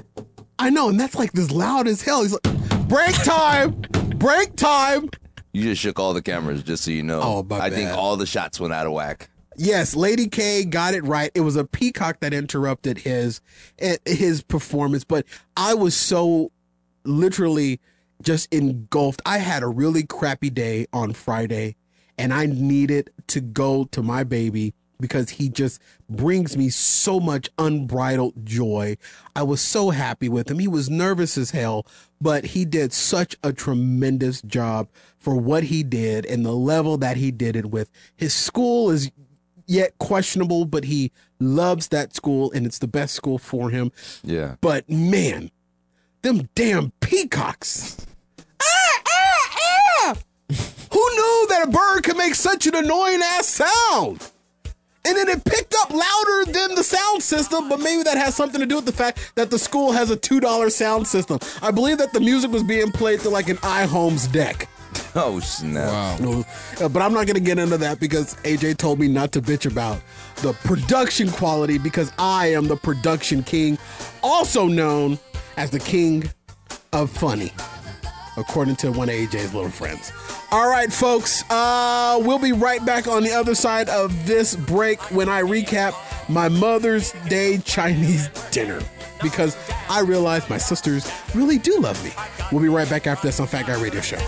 I know, and that's like this loud as hell. He's like, break time, break time. You just shook all the cameras, just so you know. Oh, my I think bad. all the shots went out of whack. Yes, Lady K got it right. It was a peacock that interrupted his eh, his performance, but I was so literally just engulfed. I had a really crappy day on Friday, and I needed to go to my baby because he just brings me so much unbridled joy. I was so happy with him. He was nervous as hell, but he did such a tremendous job for what he did and the level that he did it with. His school is yet questionable, but he loves that school and it's the best school for him. Yeah. But man, them damn peacocks. Ah, ah, ah! Who knew that a bird could make such an annoying ass sound? And then it picked up louder than the sound system, but maybe that has something to do with the fact that the school has a two dollar sound system. I believe that the music was being played to like an iHomes deck. Oh, snap. wow. Uh, But I'm not going to get into that because A J told me not to bitch about the production quality because I am the production king, also known as the king of funny, according to one of A J's little friends. All right, folks, uh, we'll be right back on the other side of this break when I recap my Mother's Day Chinese dinner because I realize my sisters really do love me. We'll be right back after this on Fat Guy Radio Show.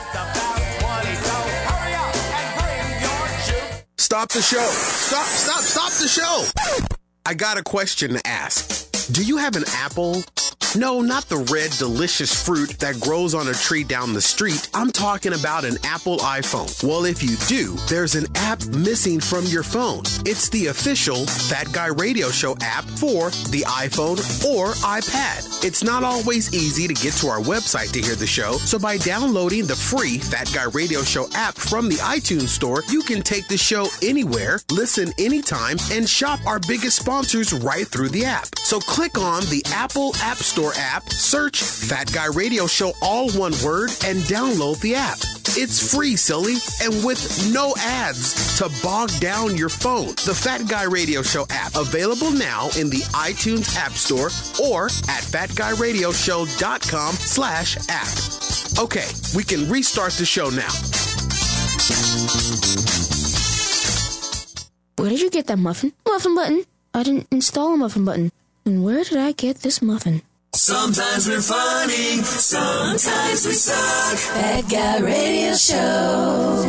Stop the show. Stop, stop, stop the show. I got a question to ask. Do you have an apple? No, not the red, delicious fruit that grows on a tree down the street. I'm talking about an Apple iPhone. Well, if you do, there's an app missing from your phone. It's the official Fat Guy Radio Show app for the iPhone or iPad. It's not always easy to get to our website to hear the show, so by downloading the free Fat Guy Radio Show app from the iTunes Store, you can take the show anywhere, listen anytime, and shop our biggest sponsors right through the app. So click on the Apple App Store app, search Fat Guy Radio Show, all one word, and download the app. It's free, silly, and with no ads to bog down your phone. The Fat Guy Radio Show app, available now in the iTunes App Store or at fatguyradioshow.com slash app. Okay, we can restart the show now. Where did you get that muffin? Muffin button. I didn't install a muffin button. And where did I get this muffin? Sometimes we're funny, sometimes we suck. Fat Guy Radio Show.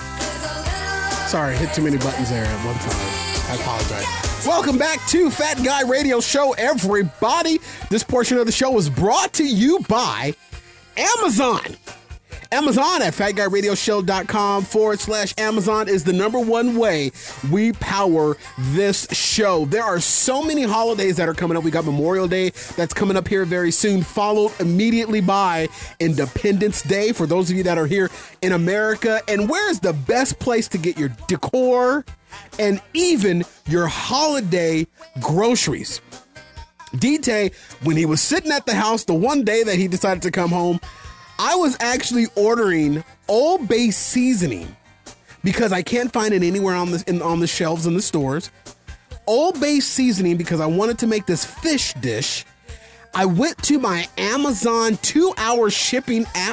Sorry, hit too many buttons there at one time. I apologize. Welcome back to Fat Guy Radio Show, everybody. This portion of the show is brought to you by Amazon. Amazon at fatguyradioshow.com forward slash Amazon is the number one way we power this show. There are so many holidays that are coming up. We got Memorial Day that's coming up here very soon, followed immediately by Independence Day for those of you that are here in America. And where is the best place to get your decor and even your holiday groceries? D-Tay, when he was sitting at the house the one day that he decided to come home, I was actually ordering Old Bay seasoning because I can't find it anywhere on the in, on the shelves in the stores. Old Bay seasoning because I wanted to make this fish dish. I went to my Amazon two-hour shipping app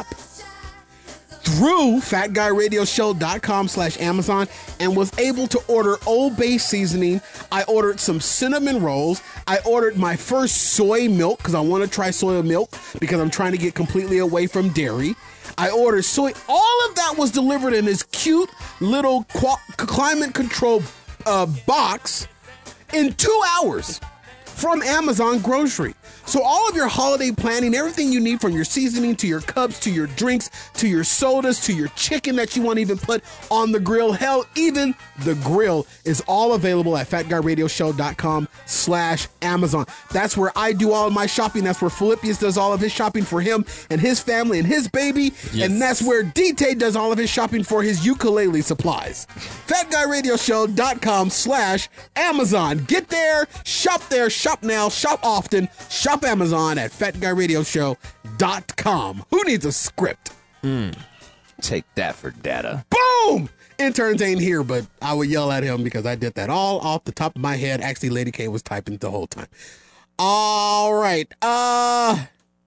through fatguyradioshow.com slash Amazon and was able to order Old Bay seasoning. I ordered some cinnamon rolls. I ordered my first soy milk because I want to try soy milk because I'm trying to get completely away from dairy. I ordered soy. All of that was delivered in this cute little qu- climate control uh, box in two hours from Amazon Grocery. So all of your holiday planning, everything you need from your seasoning to your cups, to your drinks, to your sodas, to your chicken that you want to even put on the grill. Hell, even the grill is all available at fatguyradioshow.com slash Amazon. That's where I do all of my shopping. That's where Philippius does all of his shopping for him and his family and his baby. Yes. And that's where D-Tay does all of his shopping for his ukulele supplies. fatguyradioshow.com slash Amazon. Get there, shop there, shop now, shop often, shop Amazon at fat guy radio show dot com. Who needs a script? Mm. Take that for data. Boom! Interns ain't here, but I would yell at him because I did that all off the top of my head. Actually, Lady K was typing the whole time. All right. Uh,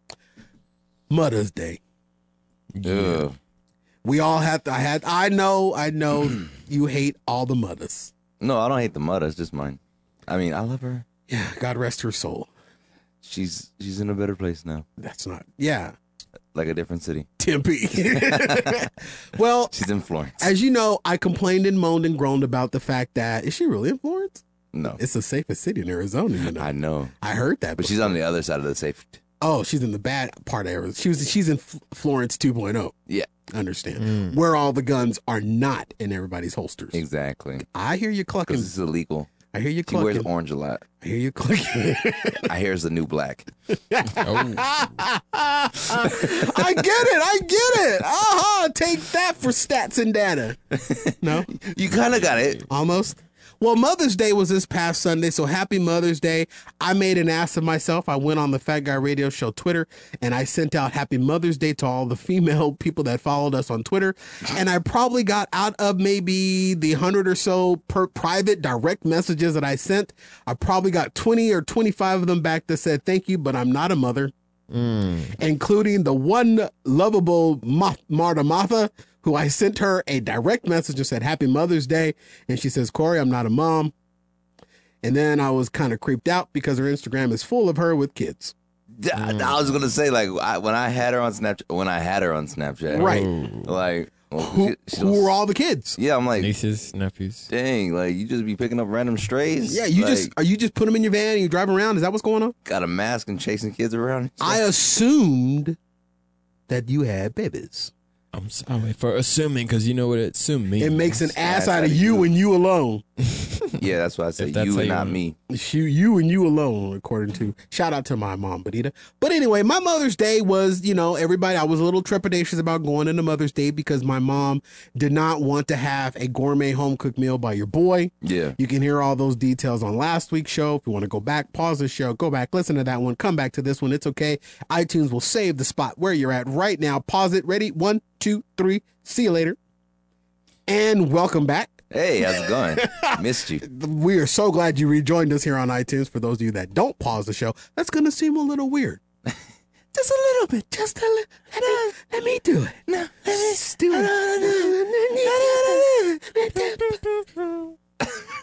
Mother's Day. Yeah. We all have to, I had, I know, I know you hate all the mothers. No, I don't hate the mothers, just mine. I mean, I love her. Yeah, God rest her soul. She's she's in a better place now. That's not, yeah. Like a different city. Tempe. Well, she's in Florence. As you know, I complained and moaned and groaned about the fact that, is she really in Florence? No. It's the safest city in Arizona, you know. I know. I heard that. But before. She's on the other side of the safe. Oh, she's in the bad part of Arizona. She was, she's in F- Florence two point oh. Yeah. Understand. Mm. Where all the guns are not in everybody's holsters. Exactly. I hear you clucking. Because it's illegal. I hear you She clucking. wears orange a lot. I hear you clucking. I hear it's the new black. oh. I get it. I get it. Uh-huh. Take that for stats and data. No? You kind of got it. Almost. Well, Mother's Day was this past Sunday, so happy Mother's Day. I made an ass of myself. I went on the Fat Guy Radio Show Twitter, and I sent out Happy Mother's Day to all the female people that followed us on Twitter. And I probably got out of maybe the hundred or so per private direct messages that I sent. I probably got twenty or twenty-five of them back that said, thank you, but I'm not a mother. Mm. Including the one lovable Ma- Marta Martha, who I sent her a direct message and said, Happy Mother's Day. And she says, Corey, I'm not a mom. And then I was kind of creeped out because her Instagram is full of her with kids. Mm. I was going to say, like, I, when I had her on Snapchat, when I had her on Snapchat, right? Like, well, who, she, who were all the kids? Yeah, I'm like, nieces, nephews. Dang, like, you just be picking up random strays. Yeah, you like, just, are you just put them in your van and you drive around? Is that what's going on? Got a mask and chasing kids around. I assumed that you had babies. I'm sorry for assuming, because you know what it assume means. It makes an ass out of you and you alone. Yeah, that's why I say you and not me. You, you and you alone, according to, shout out to my mom, Bonita. But anyway, my Mother's Day was, you know, everybody, I was a little trepidatious about going into Mother's Day because my mom did not want to have a gourmet home cooked meal by your boy. Yeah. You can hear all those details on last week's show. If you want to go back, pause the show, go back, listen to that one, come back to this one. It's okay. iTunes will save the spot where you're at right now. Pause it. Ready? One, two, three. See you later. And welcome back. Hey, how's it going? Missed you. We are so glad you rejoined us here on iTunes. For those of you that don't pause the show, that's going to seem a little weird. Just a little bit. Just a little. Let me, let me do it. No, let me do it.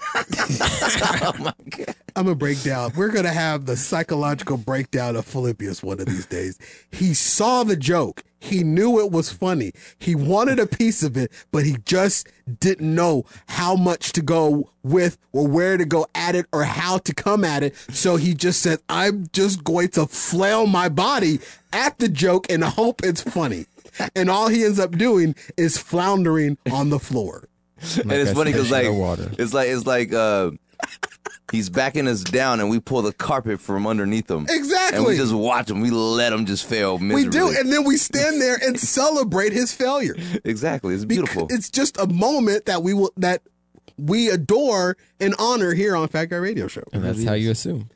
oh my God. I'm going to break down. We're going to have the psychological breakdown of Philippians one of these days. He saw the joke. He knew it was funny. He wanted a piece of it, but he just didn't know how much to go with or where to go at it or how to come at it. So he just said, I'm just going to flail my body at the joke and hope it's funny. And all he ends up doing is floundering on the floor. And it's funny because like it's like it's like uh, he's backing us down, and we pull the carpet from underneath him. Exactly. And we just watch him. We let him just fail miserably. We do, and then we stand there and celebrate his failure. Exactly. It's beautiful. Because it's just a moment that we will that we adore and honor here on Fat Guy Radio Show. And that's how you assume.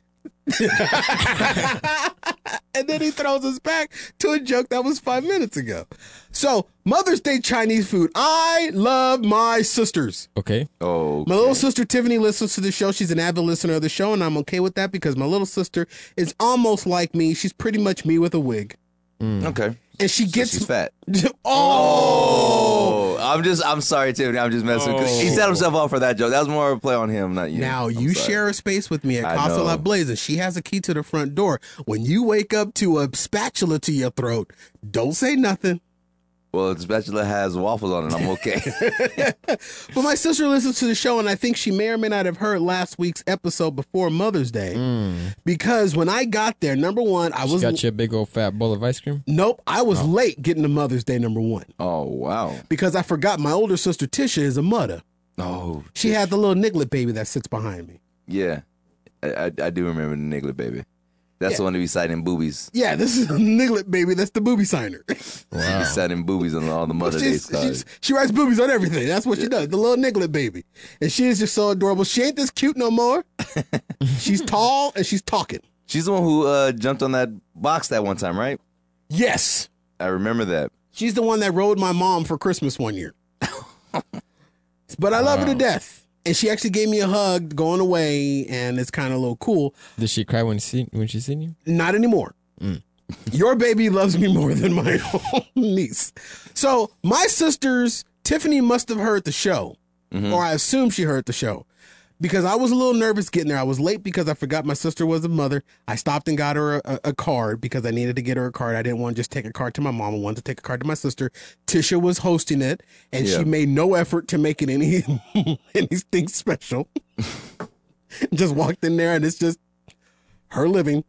And then he throws us back to a joke that was five minutes ago. So, Mother's Day Chinese food. I love my sisters. Okay. Oh. Okay. My little sister Tiffany listens to the show. She's an avid listener of the show, and I'm okay with that because my little sister is almost like me. She's pretty much me with a wig. Mm. Okay. And she gets so she's fat. oh! oh, I'm just, I'm sorry, Tiffany. I'm just messing. Cause he set himself up for that joke. That was more of a play on him, not you. Now, I'm you sorry. share a space with me at I Casa know. La Blaze. She has a key to the front door. When you wake up to a spatula to your throat, don't say nothing. Well, the spatula has waffles on it. I'm okay. But my sister listens to the show, and I think she may or may not have heard last week's episode before Mother's Day. Mm. Because when I got there, number one, I She was... got you a big old fat bowl of ice cream? Nope, I was Oh. late getting to Mother's Day, number one. Oh, wow. Because I forgot my older sister, Tisha, is a mother. Oh. She had the little Niglet baby that sits behind me. Yeah. I, I, I do remember the Niglet baby. That's Yeah. the one to be citing boobies. Yeah, this is a Niglet baby. That's the booby signer. Wow. Be citing boobies on all the Mother Day She's, cards. she's, she writes boobies on everything. That's what she does. The little Niglet baby. And she is just so adorable. She ain't this cute no more. She's tall and she's talking. She's the one who uh, jumped on that box that one time, right? Yes. I remember that. She's the one that rode my mom for Christmas one year. But I love her to death. And she actually gave me a hug going away, and it's kind of a little cool. Did she cry when she when she seen you? Not anymore. Mm. Your baby loves me more than my own niece. So my sisters, Tiffany must have heard the show, Mm-hmm. or I assume she heard the show, because I was a little nervous getting there. I was late because I forgot my sister was a mother. I stopped and got her a, a card because I needed to get her a card. I didn't want to just take a card to my mom. I wanted to take a card to my sister. Tisha was hosting it, and Yeah. she made no effort to make it any anything special. Just walked in there, and it's just her living.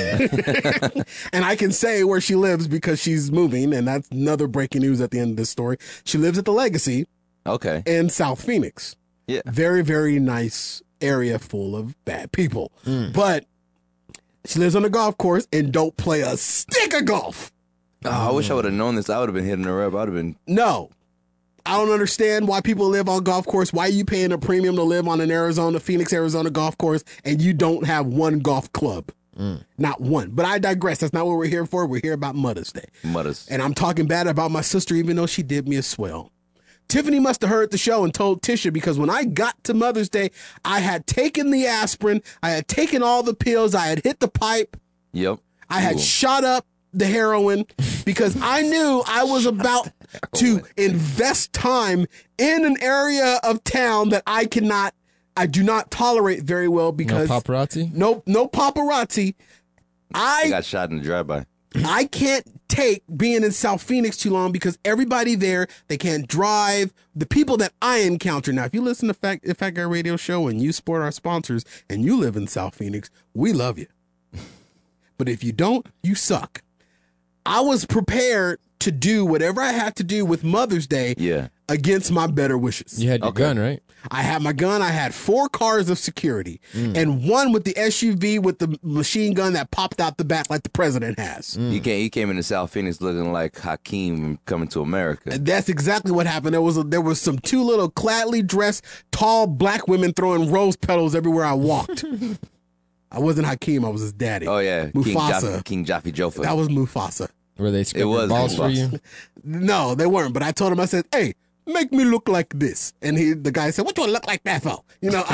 And I can say where she lives because she's moving, and that's another breaking news at the end of this story. She lives at the Legacy Okay. in South Phoenix. Yeah. Very, very nice area full of bad people. But she lives on a golf course and don't play a stick of golf. Oh, I wish I would have known this. I would have been hitting her up. I would have been. No. I don't understand why people live on golf course. Why are you paying a premium to live on an Arizona, Phoenix, Arizona golf course, and you don't have one golf club? Not one. But I digress. That's not what we're here for. We're here about Mother's Day. Mothers. And I'm talking bad about my sister, even though she did me a swell. Tiffany must have heard the show and told Tisha, because when I got to Mother's Day, I had taken the aspirin, I had taken all the pills, I had hit the pipe, Yep. I had Ooh. shot up the heroin because I knew I was about to invest time in an area of town that I cannot, I do not tolerate very well because No paparazzi? no, no paparazzi. I I got shot in the drive-by. I can't take being in South Phoenix too long because everybody there, they can't drive. The people that I encounter now, if you listen to Fat, Fat Guy Radio Show and you support our sponsors and you live in South Phoenix, we love you. But if you don't, you suck. I was prepared to do whatever I had to do with Mother's Day Yeah. against my better wishes. You had your Okay. gun, right? I had my gun. I had four cars of security and one with the S U V with the machine gun that popped out the back like the president has. You came. You came into South Phoenix looking like Hakeem coming to America. And that's exactly what happened. There was a, there was some two little gladly dressed tall black women throwing rose petals everywhere I walked. I wasn't Hakeem. I was his daddy. Oh yeah, King Mufasa. Jaffe, King Jaffe Joffa. That was Mufasa. Were they It scraping was balls for Mufasa. you? No, they weren't. But I told him, I said, "Hey, make me look like this." And he, the guy said, "What do I look like that for?" You know,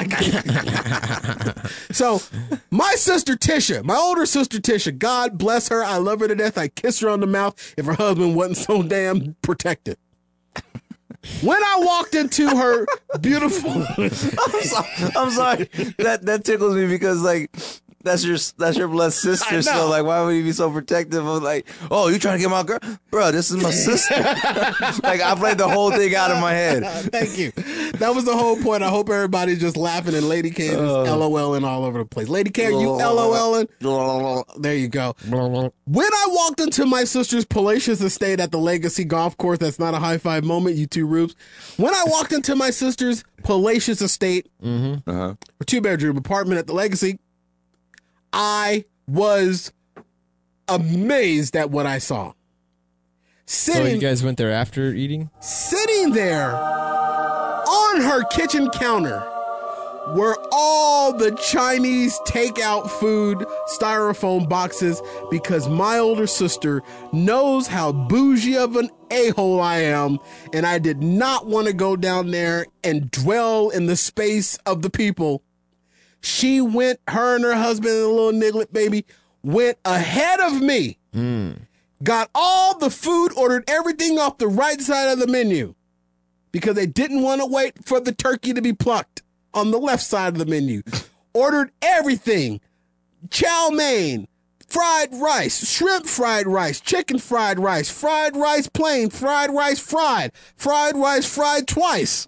I So, my sister Tisha, my older sister Tisha, God bless her. I love her to death. I kiss her on the mouth if her husband wasn't so damn protected. When I walked into her beautiful, I'm, so, I'm sorry. That that tickles me because like that's your that's your blood sister. So like, why would you be so protective of like, oh, you trying to get my girl, bro? This is my sister. Like I played the whole thing out of my head. Thank you. That was the whole point. I hope everybody's just laughing and Lady K is Uh. LOLing all over the place. Lady K, are you LOLing? There you go. When I walked into my sister's palatial estate at the Legacy Golf Course, that's not a high five moment, you two rubes. When I walked into my sister's palatial estate, Mm-hmm. Uh-huh. a two bedroom apartment at the Legacy, I was amazed at what I saw. So Sitting, you guys went there after eating? sitting there on her kitchen counter were all the Chinese takeout food styrofoam boxes because my older sister knows how bougie of an a-hole I am, and I did not want to go down there and dwell in the space of the people. She went, her and her husband and the little niglet baby went ahead of me, got all the food, ordered everything off the right side of the menu because they didn't want to wait for the turkey to be plucked on the left side of the menu. Ordered everything, chow mein, fried rice, shrimp fried rice, chicken fried rice, fried rice plain, fried rice fried, fried rice fried twice.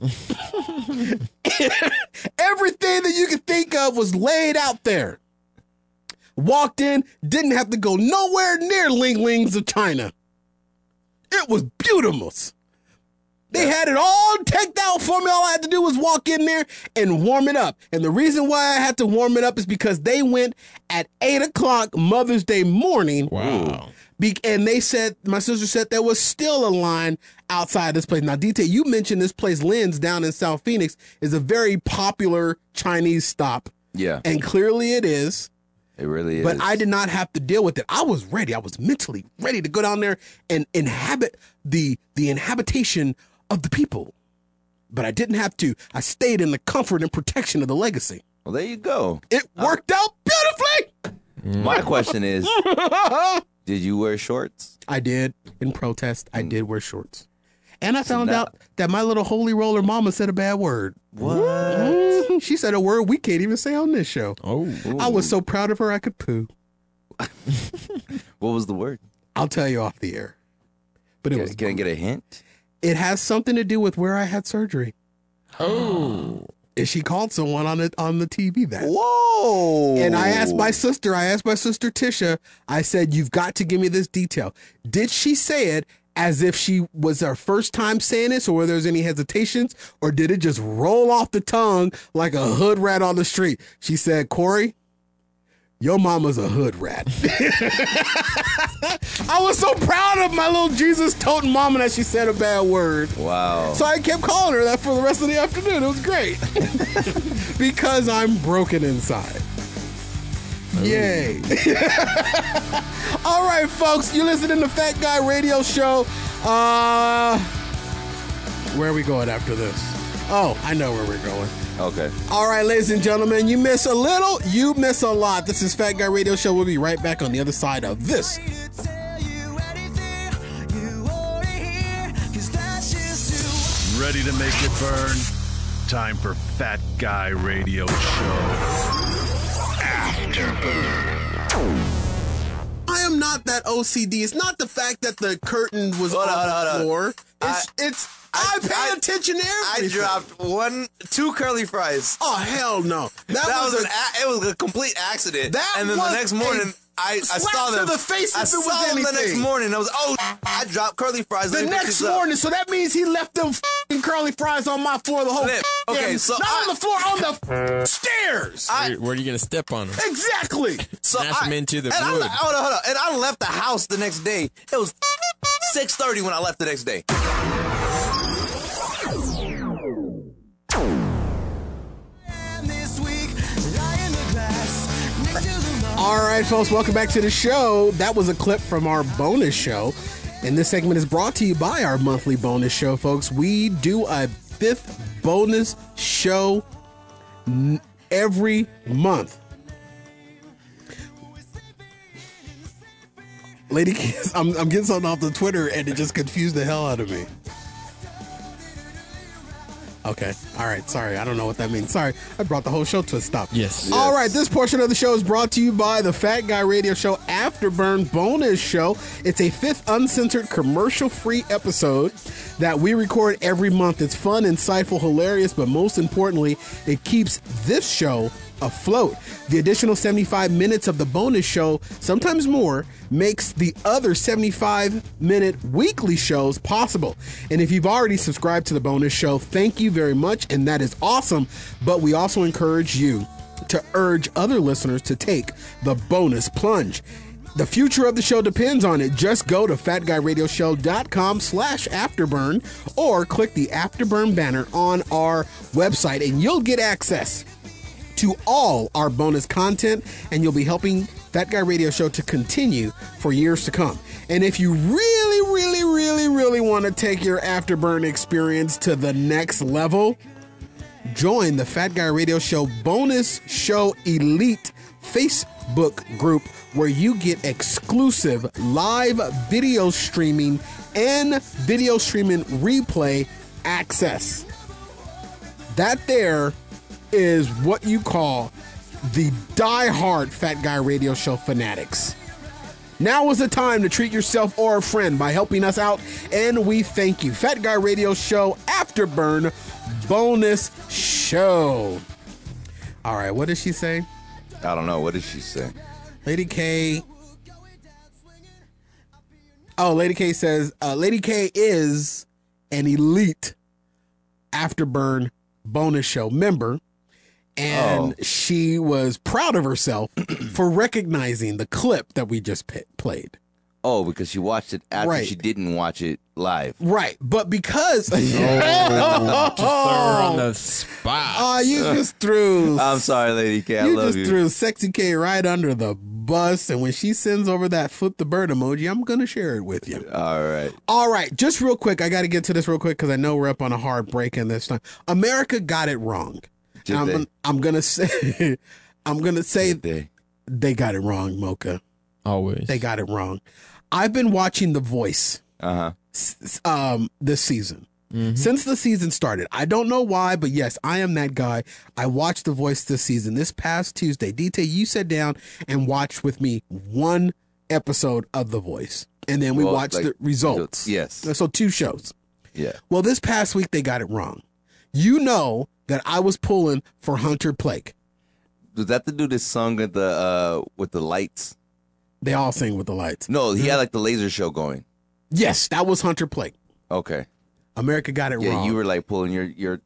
Everything that you could think of was laid out there. Walked in, didn't have to go nowhere near Ling Ling's of China. It was beautiful. They had it all taken out for me. All I had to do was walk in there and warm it up. And the reason why I had to warm it up is because they went at eight o'clock Mother's Day morning. Wow. Be- and they said, my sister said there was still a line outside this place. Now, D T, you mentioned this place, Lynn's, down in South Phoenix, is a very popular Chinese stop. Yeah. And clearly it is. It really is. But I did not have to deal with it. I was ready. I was mentally ready to go down there and inhabit the the inhabitation of the people. But I didn't have to. I stayed in the comfort and protection of the Legacy. Well, there you go. It worked out beautifully. My question is, did you wear shorts? I did. In protest, I did wear shorts. And I found now- out that my little holy roller mama said a bad word. What? Mhm. She said a word we can't even say on this show. Oh. I was so proud of her I could poo. What was the word? I'll tell you off the air. But it Can, was can I get a hint? It has something to do with where I had surgery. Oh. And she called someone on it on the T V that. Whoa. And I asked my sister, I asked my sister Tisha, I said, you've got to give me this detail. Did she say it as if she was her first time saying this, or were there any hesitations, or did it just roll off the tongue like a hood rat on the street? She said, Corey, your mama's a hood rat. I was so proud of my little Jesus toting mama that she said a bad word. Wow. So I kept calling her that for the rest of the afternoon. It was great. Because I'm broken inside. Yay. All right, folks, you're listening to Fat Guy Radio Show. Uh, where are we going after this? Oh, I know where we're going. Okay. All right, ladies and gentlemen, you miss a little, you miss a lot. This is Fat Guy Radio Show. We'll be right back on the other side of this. Ready to make it burn? Time for Fat Guy Radio Show. Afterburn. I am not that O C D. It's not the fact that the curtain was Hold on, on, the hold on. floor. It's, I- it's, I, I- pay I- attention to I everything. dropped one, two curly fries. Oh, hell no. That, That was, was, a, an a- it was a complete accident. That and then was the next a morning, I, I slap saw to them. the face I if it was saw them the next anything. morning. I was oh, I dropped curly fries. the Let me pick next these up. morning, so that means he left them f***ing curly fries on my floor the whole Lip. Okay, damn- so not I- on the floor, on the stairs. I- Where, where are you going to step on them? exactly. So Smash I, them into the and I, wood. hold on, hold on. And I left the house the next day. It was six thirty when I left the next day. All right, folks, welcome back to the show. That was a clip from our bonus show. And this segment is brought to you by our monthly bonus show, folks. We do a fifth bonus show n- every month. Lady Kiss, I'm, I'm getting something off the Twitter and it just confused the hell out of me. Okay. All right. Sorry. I don't know what that means. Sorry. I brought the whole show to a stop. Yes. All right. This portion of the show is brought to you by the Fat Guy Radio Show Afterburn Bonus Show. It's a fifth uncensored commercial-free episode that we record every month. It's fun, insightful, hilarious, but most importantly, it keeps this show afloat. The additional seventy-five minutes of the bonus show, sometimes more, makes the other seventy-five minute weekly shows possible. And if you've already subscribed to the bonus show, thank you very much, and that is awesome. But we also encourage you to urge other listeners to take the bonus plunge. The future of the show depends on it. Just go to fatguyradioshow.com slash afterburn or click the Afterburn banner on our website and you'll get access to all our bonus content, and you'll be helping Fat Guy Radio Show to continue for years to come. And if you really, really, really, really want to take your Afterburn experience to the next level, join the Fat Guy Radio Show Bonus Show Elite Facebook group, where you get exclusive live video streaming and video streaming replay access. That there is what you call the die-hard Fat Guy Radio Show fanatics. Now is the time to treat yourself or a friend by helping us out, and we thank you. Fat Guy Radio Show Afterburn Bonus Show. All right, what did she say? I don't know. What did she say? Lady K. Oh, Lady K says, uh, Lady K is an elite Afterburn Bonus Show member. And oh. she was proud of herself for recognizing the clip that we just p- played. Oh, because she watched it after right. she didn't watch it live. Right. But because... oh, just throw her on the spot. Oh, you just threw... I'm sorry, Lady K. I you love just you. threw Sexy K right under the bus. And when she sends over that flip the bird emoji, I'm going to share it with you. All right. All right. Just real quick. I got to get to this real quick because I know we're up on a hard break in this time. America got it wrong. I'm, they? I'm gonna say, I'm gonna say they? they got it wrong, Mocha. Always, they got it wrong. I've been watching The Voice, uh-huh. s- um, this season mm-hmm. since the season started. I don't know why, but yes, I am that guy. I watched The Voice this season. This past Tuesday, D T, you sat down and watched with me one episode of The Voice, and then we well, watched like, the results. Yes, so two shows. Yeah. Well, this past week they got it wrong. You know that I was pulling for Hunter Blake. Was that the dude that sung at the uh, with the lights? They all sing with the lights. No, he had like the laser show going. Yes, that was Hunter Blake. Okay. America got it yeah, wrong. Yeah, you were like pulling your your.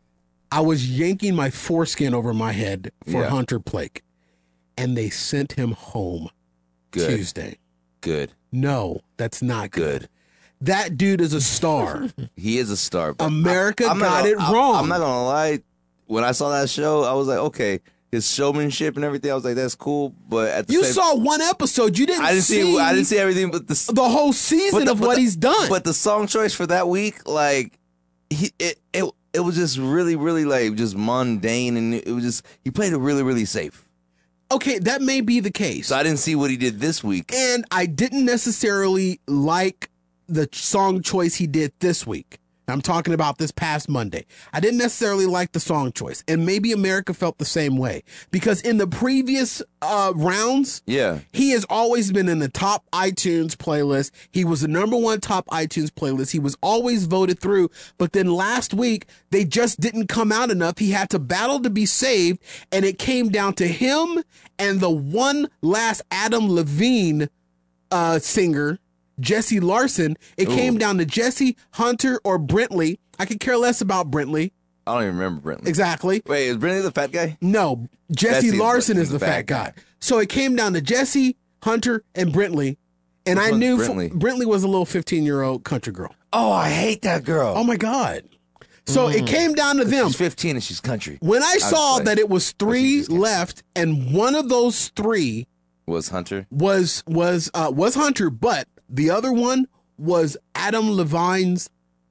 I was yanking my foreskin over my head for yeah. Hunter Blake, and they sent him home good. Tuesday. Good. No, that's not good. Good. That dude is a star. He is a star. But America I, I'm got gonna, it wrong. I, I'm not gonna lie. When I saw that show, I was like, okay, his showmanship and everything. I was like, that's cool. But at the you same, saw one episode. You didn't. I didn't see. see. I didn't see everything. But the the whole season the, of what the, he's done. But the song choice for that week, like, he it it it was just really really like just mundane, and it was just he played it really really safe. Okay, that may be the case. So I didn't see what he did this week, and I didn't necessarily like the song choice he did this week. I'm talking about this past Monday. I didn't necessarily like the song choice, and maybe America felt the same way, because in the previous uh, rounds, yeah, he has always been in the top iTunes playlist. He was the number one top iTunes playlist. He was always voted through, but then last week, they just didn't come out enough. He had to battle to be saved, and it came down to him and the one last Adam Levine uh, singer, Jesse Larson. It Ooh. came down to Jesse, Hunter, or Brentley. I could care less about Brentley. I don't even remember Brentley. Exactly. Wait, is Brentley the fat guy? No, Jesse Jesse Larson is is the fat guy. guy. So it came down to Jesse, Hunter, and Brentley. And Which I knew Brentley? F- Brentley was a little fifteen-year-old country girl. Oh, I hate that girl. Oh, my God. So Mm. it came down to them. She's fifteen and she's country. When I saw like, that it was three left, and one of those three was Hunter. Was was uh, was Hunter, but the other one was Adam Levine's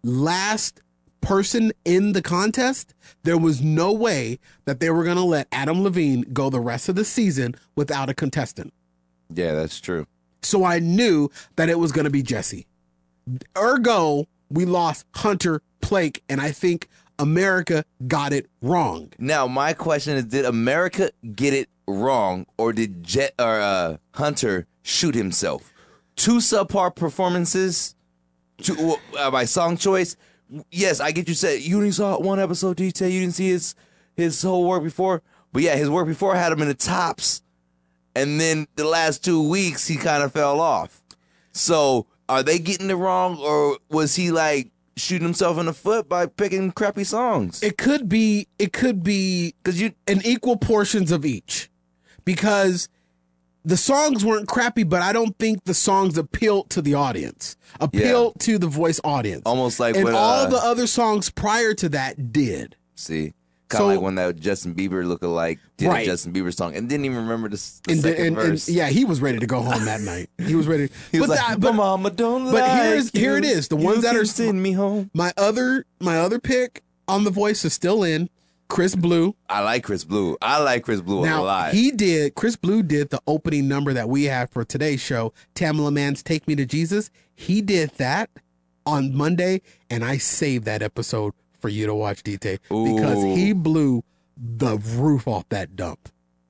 last person in the contest. There was no way that they were going to let Adam Levine go the rest of the season without a contestant. Yeah, that's true. So I knew that it was going to be Jesse. Ergo, we lost Hunter Blake, and I think America got it wrong. Now, my question is, did America get it wrong, or did Jet or uh, Hunter shoot himself? Two subpar performances, two, uh, by song choice. Yes, I get you said you only saw one episode, D J. You didn't see his his whole work before. But yeah, his work before had him in the tops. And then the last two weeks, he kind of fell off. So are they getting it wrong, or was he like shooting himself in the foot by picking crappy songs? It could be, it could be because you in equal portions of each, because the songs weren't crappy, but I don't think the songs appealed to the audience, appealed yeah. to the voice audience. Almost like and when, all uh, the other songs prior to that did. See, kind of so, like when that Justin Bieber lookalike did right. a Justin Bieber song and didn't even remember the, the and, second and, verse. And, yeah, he was ready to go home that night. He was ready. He was but like, that, but, "My mama don't but like here's you. here it is. The You ones that can are send me home. My other my other pick on The Voice is still in. Chris Blue. I like Chris Blue. I like Chris Blue now, a lot. He did, Chris Blue did the opening number that we have for today's show, Tamala Mann's Take Me to Jesus. He did that on Monday, and I saved that episode for you to watch, D T, because he blew the roof off that dump.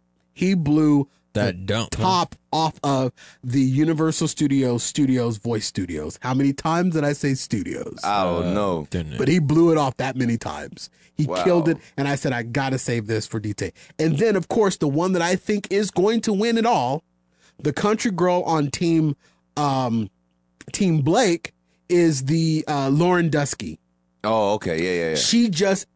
He blew that dump top huh? off of the Universal Studios Studios Voice Studios. How many times did I say studios? I don't uh, know. But he blew it off that many times. He wow. killed it, and I said, I gotta save this for D T. And then, of course, the one that I think is going to win it all, the country girl on team um, Team Blake, is the uh, Lauren Dusky. Oh, okay, yeah, yeah, yeah. She just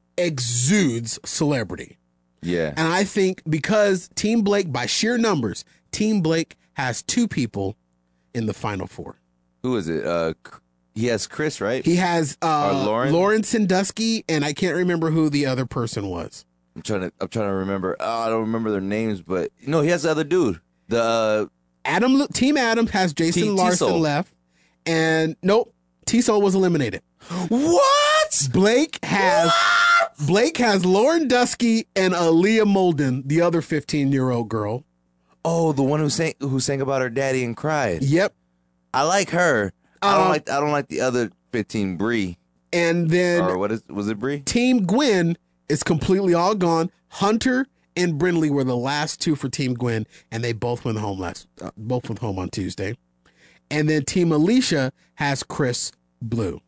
exudes celebrity. Yeah. And I think because Team Blake, by sheer numbers, Team Blake has two people in the Final Four. Who is it? Uh, he has Chris, right? He has uh, Lauren? Lauren Sandusky, and I can't remember who the other person was. I'm trying to. I'm trying to remember. Oh, I don't remember their names, but no, he has the other dude. The uh, Adam Team Adam has Jason T- Larson T-Soul. left, and nope, T-Soul was eliminated. What? Blake has what? Blake has Lauren Dusky and Aaliyah Molden, the other fifteen year old girl. Oh, the one who sang who sang about her daddy and cried. Yep, I like her. I Um, don't like. I don't like the other fifteen, Bree. And then or what is was it, Bree? Team Gwen is completely all gone. Hunter and Brindley were the last two for Team Gwen, and they both went home last. Uh, both went home on Tuesday. And then Team Alicia has Chris Blue.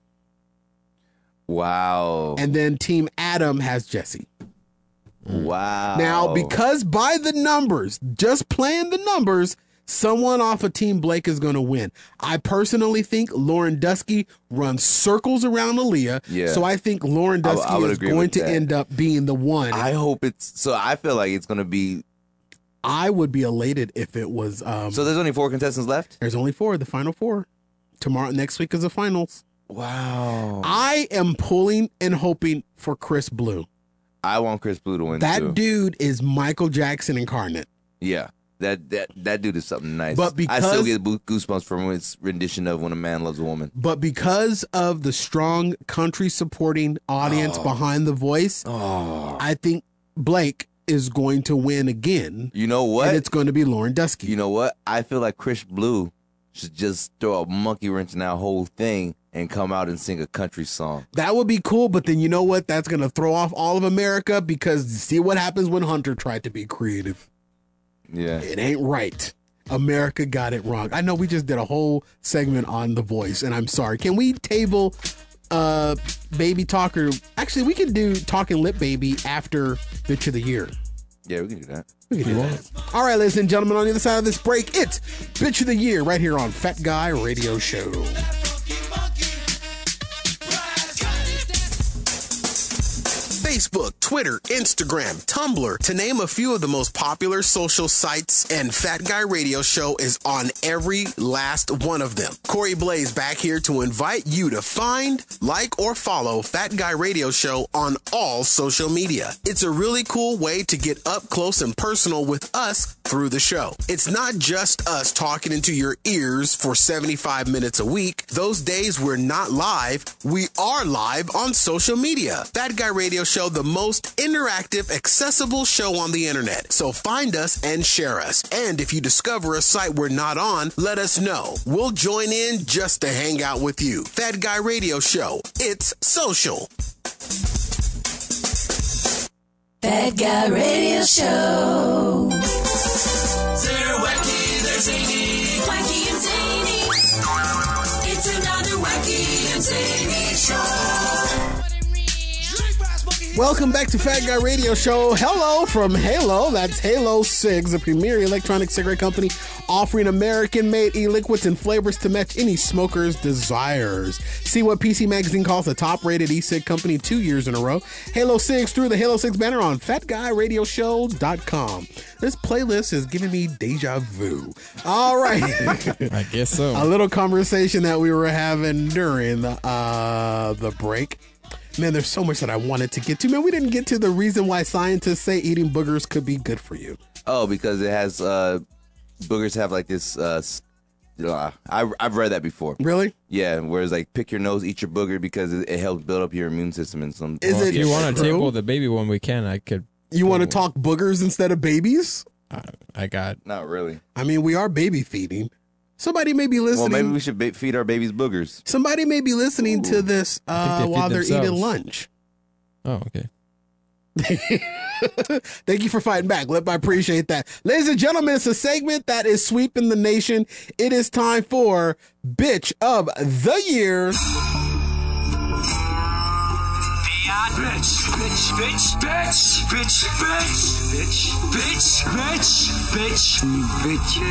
Wow. And then Team Adam has Jesse. Wow. Now, because by the numbers, just playing the numbers, someone off of Team Blake is going to win. I personally think Lauren Dusky runs circles around Aaliyah. Yeah. So I think Lauren Dusky I, I would is agree going with to that. end up being the one. I hope it's so. I feel like it's going to be. I would be elated if it was. Um, So there's only four contestants left? There's only four, the final four. Tomorrow, next week is the finals. Wow. I am pulling and hoping for Chris Blue. I want Chris Blue to win That too. dude is Michael Jackson incarnate. Yeah. That that that dude is something nice. But because- I still get boo- goosebumps from his rendition of When a Man Loves a Woman. But because of the strong country supporting audience Oh. behind the voice, Oh. I think Blake is going to win again. You know what? And it's going to be Lauren Dusky. You know what? I feel like Chris Blue should just throw a monkey wrench in that whole thing and come out and sing a country song. That would be cool, but then you know what? That's going to throw off all of America because see what happens when Hunter tried to be creative. Yeah. It ain't right. America got it wrong. I know we just did a whole segment on The Voice, and I'm sorry. Can we table uh, Baby Talker? Actually, we can do Talking Lip Baby after Bitch of the Year. Yeah, we can do that. We can do that. All right, ladies and gentlemen, on the other side of this break, it's Bitch of the Year right here on Fat Guy Radio Show. Facebook, Twitter, Instagram, Tumblr, to name a few of the most popular social sites, and Fat Guy Radio Show is on every last one of them. Corey Blaze back here to invite you to find, like, or follow Fat Guy Radio Show on all social media. It's a really cool way to get up close and personal with us through the show. It's not just us talking into your ears for seventy-five minutes a week. Those days we're not live, we are live on social media. Fat Guy Radio Show, the most interactive, accessible show on the internet. So find us and share us. And if you discover a site we're not on, let us know. We'll join in just to hang out with you. Fat Guy Radio Show. It's social. Fat Guy Radio Show. They're wacky, they're zany. Wacky and zany. It's another wacky and zany show. Welcome back to Fat Guy Radio Show. Hello from Halo. That's Halo Cigs, a premier electronic cigarette company offering American-made e-liquids and flavors to match any smoker's desires. See what P C Magazine calls the top-rated e-cig company two years in a row. Halo Cigs through the Halo Cigs banner on fat guy radio show dot com. This playlist is giving me deja vu. All right. I guess so. A little conversation that we were having during the, uh, the break. Man, there's so much that I wanted to get to. Man, we didn't get to the reason why scientists say eating boogers could be good for you. Oh, because it has, uh, boogers have like this, uh, uh, I, I've read that before. Really? Yeah, whereas like pick your nose, eat your booger because it, it helps build up your immune system and some. Is well, it if you want to true? table the baby one, we can. I could. You want to talk boogers instead of babies? Uh, I got. Not really. I mean, we are baby feeding. Somebody may be listening. Well, maybe we should ba- feed our babies boogers. Somebody may be listening Ooh. to this uh, they while they're themselves. eating lunch. Oh, okay. Thank you for fighting back. Lip, I appreciate that. Ladies and gentlemen, it's a segment that is sweeping the nation. It is time for Bitch of the Year. Bitch, bitch, bitch, bitch, bitch, bitch, bitch, bitch, bitch, bitch,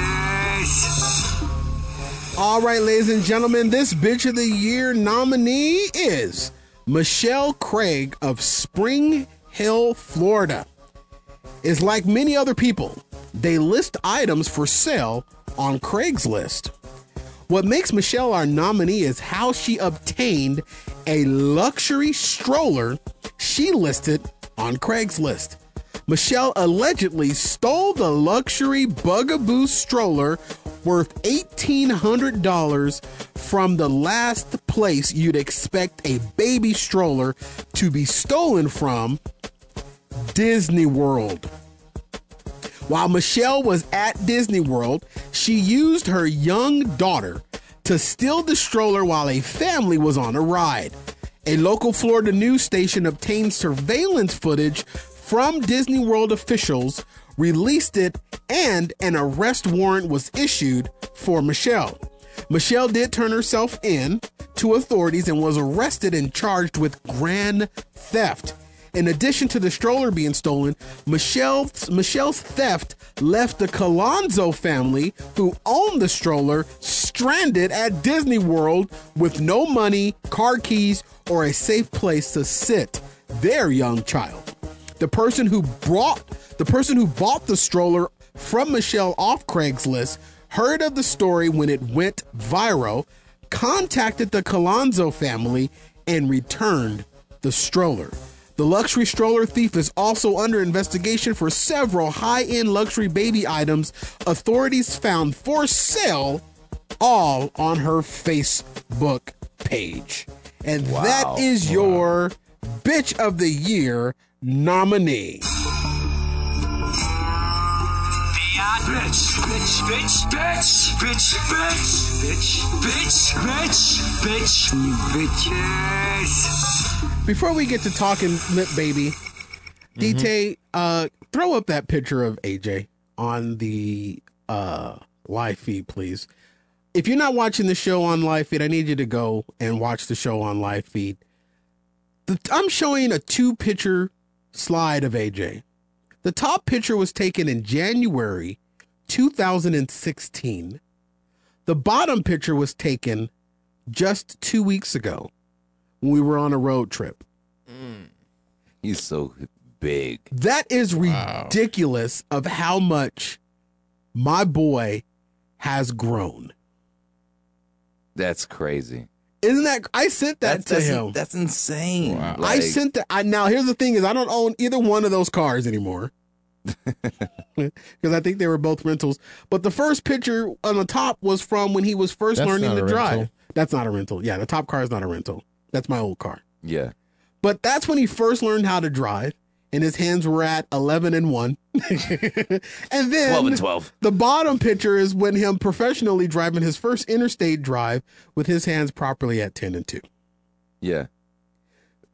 bitches. All right, ladies and gentlemen, this Bitch of the Year nominee is Michelle Craig of Spring Hill, Florida. Is like many other people, they list items for sale on Craigslist. What makes Michelle our nominee is how she obtained a luxury stroller she listed on Craigslist. Michelle allegedly stole the luxury Bugaboo stroller worth eighteen hundred dollars from the last place you'd expect a baby stroller to be stolen from, Disney World. While Michelle was at Disney World, she used her young daughter to steal the stroller while a family was on a ride. A local Florida news station obtained surveillance footage from Disney World officials, released it, and an arrest warrant was issued for Michelle. Michelle did turn herself in to authorities and was arrested and charged with grand theft. In addition to the stroller being stolen, Michelle's, Michelle's theft left the Colonzo family, who owned the stroller, stranded at Disney World with no money, car keys, or a safe place to sit their young child. The person who brought the person who bought the stroller from Michelle off Craigslist heard of the story when it went viral, contacted the Colonzo family, and returned the stroller. The luxury stroller thief is also under investigation for several high-end luxury baby items authorities found for sale, all on her Facebook page. And Wow. that is your Bitch of the Year nominee. Bitch, bitch, bitch, bitch, bitch, bitch, bitch, bitch, bitch, bitch, bitches. Before we get to talking Lip Baby, Mm-hmm. D-Tay, uh, throw up that picture of A J on the uh, live feed, please. If you're not watching the show on live feed, I need you to go and watch the show on live feed. The, I'm showing a two-picture slide of A J. The top picture was taken in January two thousand sixteen. The bottom picture was taken just two weeks ago when we were on a road trip. He's so big. That is Wow. ridiculous of how much my boy has grown. That's crazy. Isn't that? I sent that That's to that's, him. that's insane. Wow. I Like, sent that. I, now, here's the thing: is I don't own either one of those cars anymore because I think they were both rentals. But the first picture on the top was from when he was first That's learning not to a drive. rental. That's not a rental. Yeah, the top car is not a rental. That's my old car. Yeah. But that's when he first learned how to drive, and his hands were at eleven and one. And then twelve and twelve. the bottom picture is when him professionally driving his first interstate drive with his hands properly at ten and two. Yeah.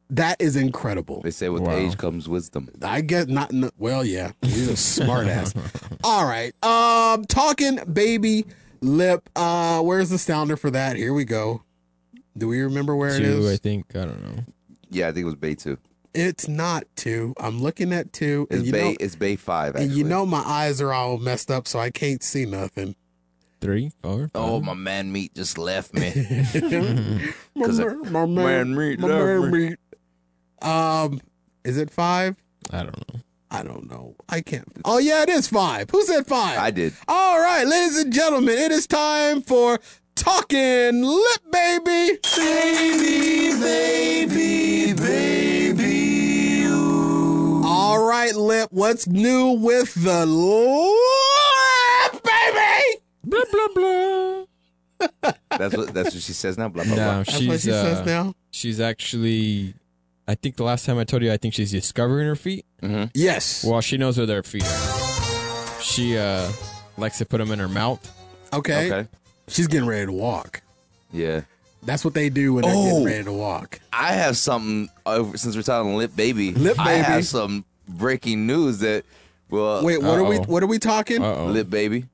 That is incredible. They say with Wow. age comes wisdom. I guess not. n- Well, yeah, he's a smart ass. All right. Um, talking baby lip. Uh, where's the sounder for that? Here we go. Do we remember where it Two, I is? think. I don't know. Yeah, I think it was Bay two. It's not two. I'm looking at two. It's and you Bay. know, It's Bay five. Actually. and you know my eyes are all messed up, so I can't see nothing. Three, four, five. Oh, my man meat just left me. my, 'Cause man, my man, man meat my left man me. meat. Um, is it five? I don't know. I don't know. I can't. Oh yeah, it is five. Who said five? I did. All right, ladies and gentlemen, it is time for Talking Lip, baby. Baby, baby, baby. All right, Lip, what's new with the lip, baby? Blah blah blah. That's what. That's what she says now. Blah blah No, blah. That's she's what she uh, says now? she's actually. I think the last time I told you, I think she's discovering her feet. Mm-hmm. Yes. Well, she knows where their feet are. She uh likes to put them in her mouth. Okay. Okay. She's getting ready to walk. Yeah. That's what they do when they're Oh. getting ready to walk. I have something over since we're talking lip baby. Lip I baby. have some breaking news that. Well, Wait, what are we? Uh-oh. What are we talking? Uh oh. lip baby.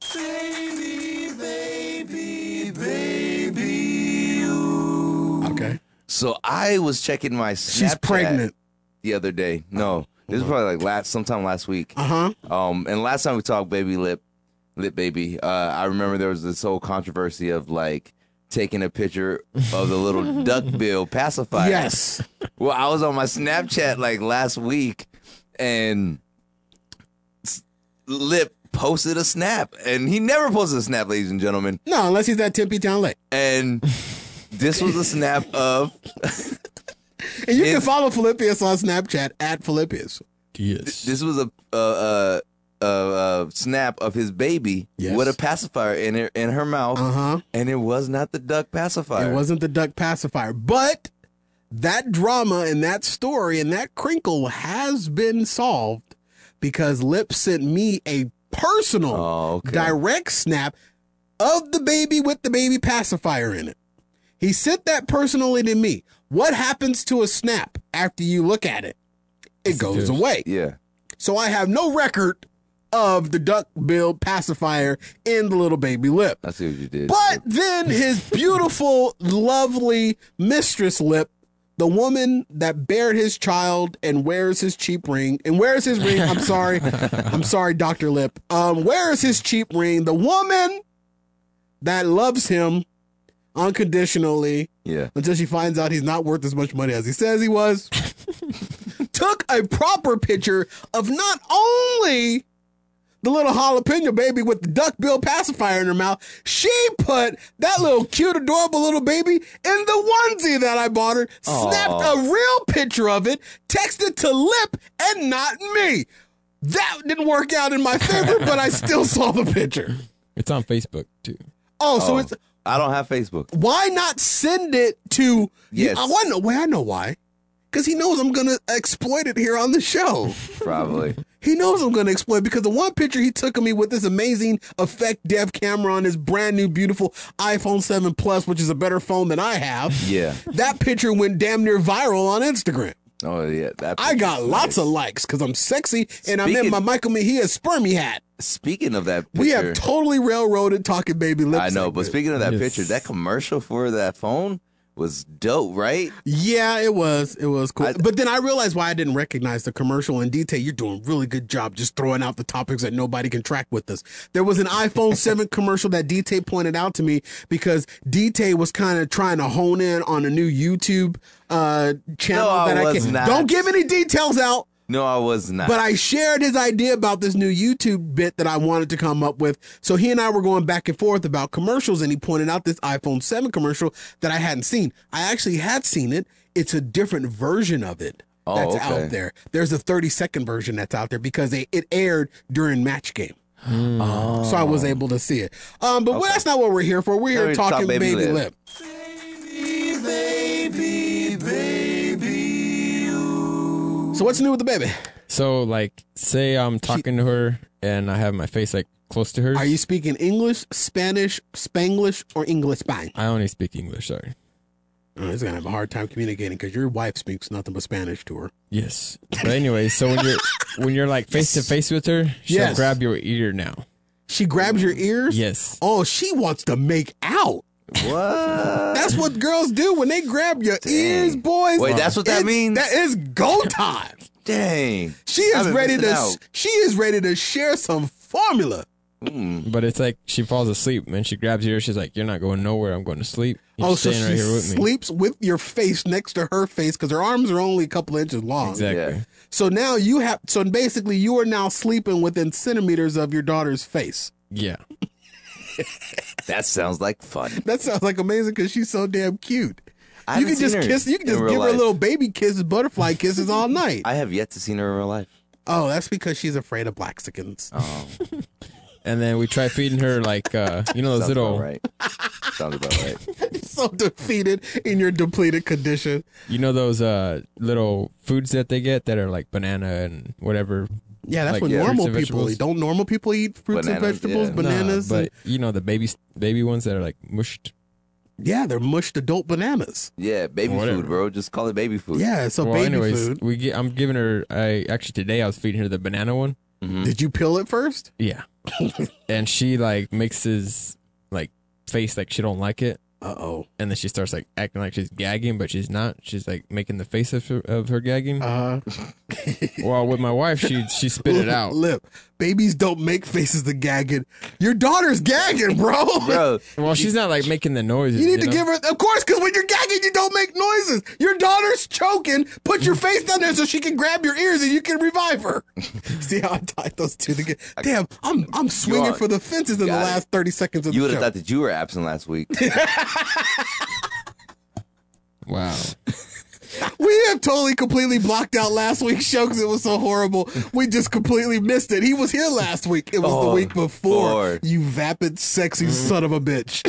Okay. So I was checking my Snapchat She's pregnant. the other day. No, this was probably like last sometime last week. Uh huh. Um, and last time we talked baby lip, lip baby. Uh, I remember there was this whole controversy of like taking a picture of the little duckbill pacifier. Yes. Well, I was on my Snapchat like last week, and S- Lip posted a snap, and he never posted a snap, ladies and gentlemen. No, unless he's at Tempe Town Lake. And this was a snap of. And you can It's- follow Philippius on Snapchat at Philippius. Yes. This was a a, a, a, a snap of his baby Yes. with a pacifier in her in her mouth, Uh huh. and it was not the duck pacifier. It wasn't the duck pacifier, but that drama and that story and that crinkle has been solved because Lip sent me a personal Oh, okay. direct snap of the baby with the baby pacifier in it. He sent that personally to me. What happens to a snap after you look at it? It goes good. away. Yeah. So I have no record of the duck bill pacifier in the little baby Lip. I see what you did. But then his beautiful, lovely mistress Lip, the woman that bared his child and wears his cheap ring, and wears his ring, I'm sorry, I'm sorry, Doctor Lip, um, wears his cheap ring, the woman that loves him unconditionally Yeah. until she finds out he's not worth as much money as he says he was, took a proper picture of not only the little jalapeno baby with the duckbill pacifier in her mouth, she put that little cute, adorable little baby in the onesie that I bought her, snapped Aw. a real picture of it, texted to Lip and not me. That didn't work out in my favor, but I still saw the picture. It's on Facebook too. Oh, so Oh, it's I don't have Facebook. why not send it to? Yes. I want to know. Why I know why. Because he knows I'm gonna exploit it here on the show. Probably. He knows I'm gonna exploit it because the one picture he took of me with this amazing effect dev camera on his brand new beautiful iPhone seven Plus, which is a better phone than I have. Yeah. That picture went damn near viral on Instagram. Oh yeah. That I got picture's lots nice. of likes because I'm sexy and I'm in Speaking- my Michael Mejia spermy hat. Speaking of that picture, We have totally railroaded Talking Baby Lip. I know, but segment. speaking of that Yes. picture, that commercial for that phone was dope, right? Yeah, it was. It was cool. I- but then I realized why I didn't recognize the commercial in detail. You're doing a really good job just throwing out the topics that nobody can track with us. There was an iPhone seven commercial that D T pointed out to me because D T was kind of trying to hone in on a new YouTube uh, channel No, I that I was can't. not. Don't give any details out. No, I was not. But I shared his idea about this new YouTube bit that I wanted to come up with. So he and I were going back and forth about commercials, and he pointed out this iPhone seven commercial that I hadn't seen. I actually had seen it. It's a different version of it Oh, that's okay. out there. There's a thirty second version that's out there because they, it aired during Match Game. Oh. So I was able to see it. Um, but that's not what we're here for. We're No, here we talk talking Baby Baby, Lip. Lip. Baby, baby, So what's new with the baby? So, like, say I'm talking to her and I have my face like close to hers. Are you speaking English, Spanish, Spanglish, or English Spang? I only speak English. Sorry. Oh, he's gonna have a hard time communicating because your wife speaks nothing but Spanish to her. Yes. But anyway, so when you're when you're like face to face with her, she'll Yes. grab your ear now. She grabs your ears? Yes. Oh, she wants to make out. What? That's what girls do when they grab your Dang. ears, boys. Wait, that's what that It's- means? That is go time. Dang. She is I've been ready missing to. out. She is ready to share some formula. But it's like she falls asleep and she grabs your ear. She's like, "You're not going nowhere. I'm going to sleep. You're Oh, so staying she right here with me." sleeps with your face next to her face because her arms are only a couple inches long. Exactly. Yeah. So now you have. So basically, you are now sleeping within centimeters of your daughter's face. Yeah. That sounds like fun. That sounds like amazing because she's so damn cute. I You haven't can just seen her kiss. You can in just real give her life. little baby kisses, butterfly kisses all night. I have yet to see her in real life. Oh, that's because she's afraid of Blaxicans. Oh, And then we try feeding her like uh, you know those sounds little about right. Sounds about right. So defeated in your depleted condition. you know those uh little foods that they get that are like banana and whatever. Yeah, that's Like, what yeah, normal fruits and people vegetables. eat. Don't normal people eat fruits and Bananas, vegetables, yeah. bananas? Nah, and- but you know the baby baby ones that are like mushed. yeah, they're mushed adult bananas. Yeah, baby Whatever. food, bro. Just call it baby food. Yeah, so well, baby anyways, food. we get. I'm giving her. I actually today I was feeding her the banana one. Mhm. Did you peel it first? Yeah. And she like mixes like face like she don't like it, Uh oh. and then she starts like acting like she's gagging, but she's not. She's like making the face of her, of her gagging. Uh, Well, with my wife, she she spit it out. Lip. Babies don't make faces to gagging. Your daughter's gagging, bro. Bro, Well, she's not like making the noises. You need to know? give her, of course, because when you're gagging, you don't make noises. Your daughter's choking. Put your face down there so she can grab your ears and you can revive her. See how I tied those two together? Damn, I'm I'm swinging are- for the fences in the got it. last thirty seconds of you the would show. have thought that you were absent last week. Wow. We have totally completely blocked out last week's show because it was so horrible. We just completely missed it. He was here last week. It was the Oh, week before. Lord. You vapid, sexy son of a bitch.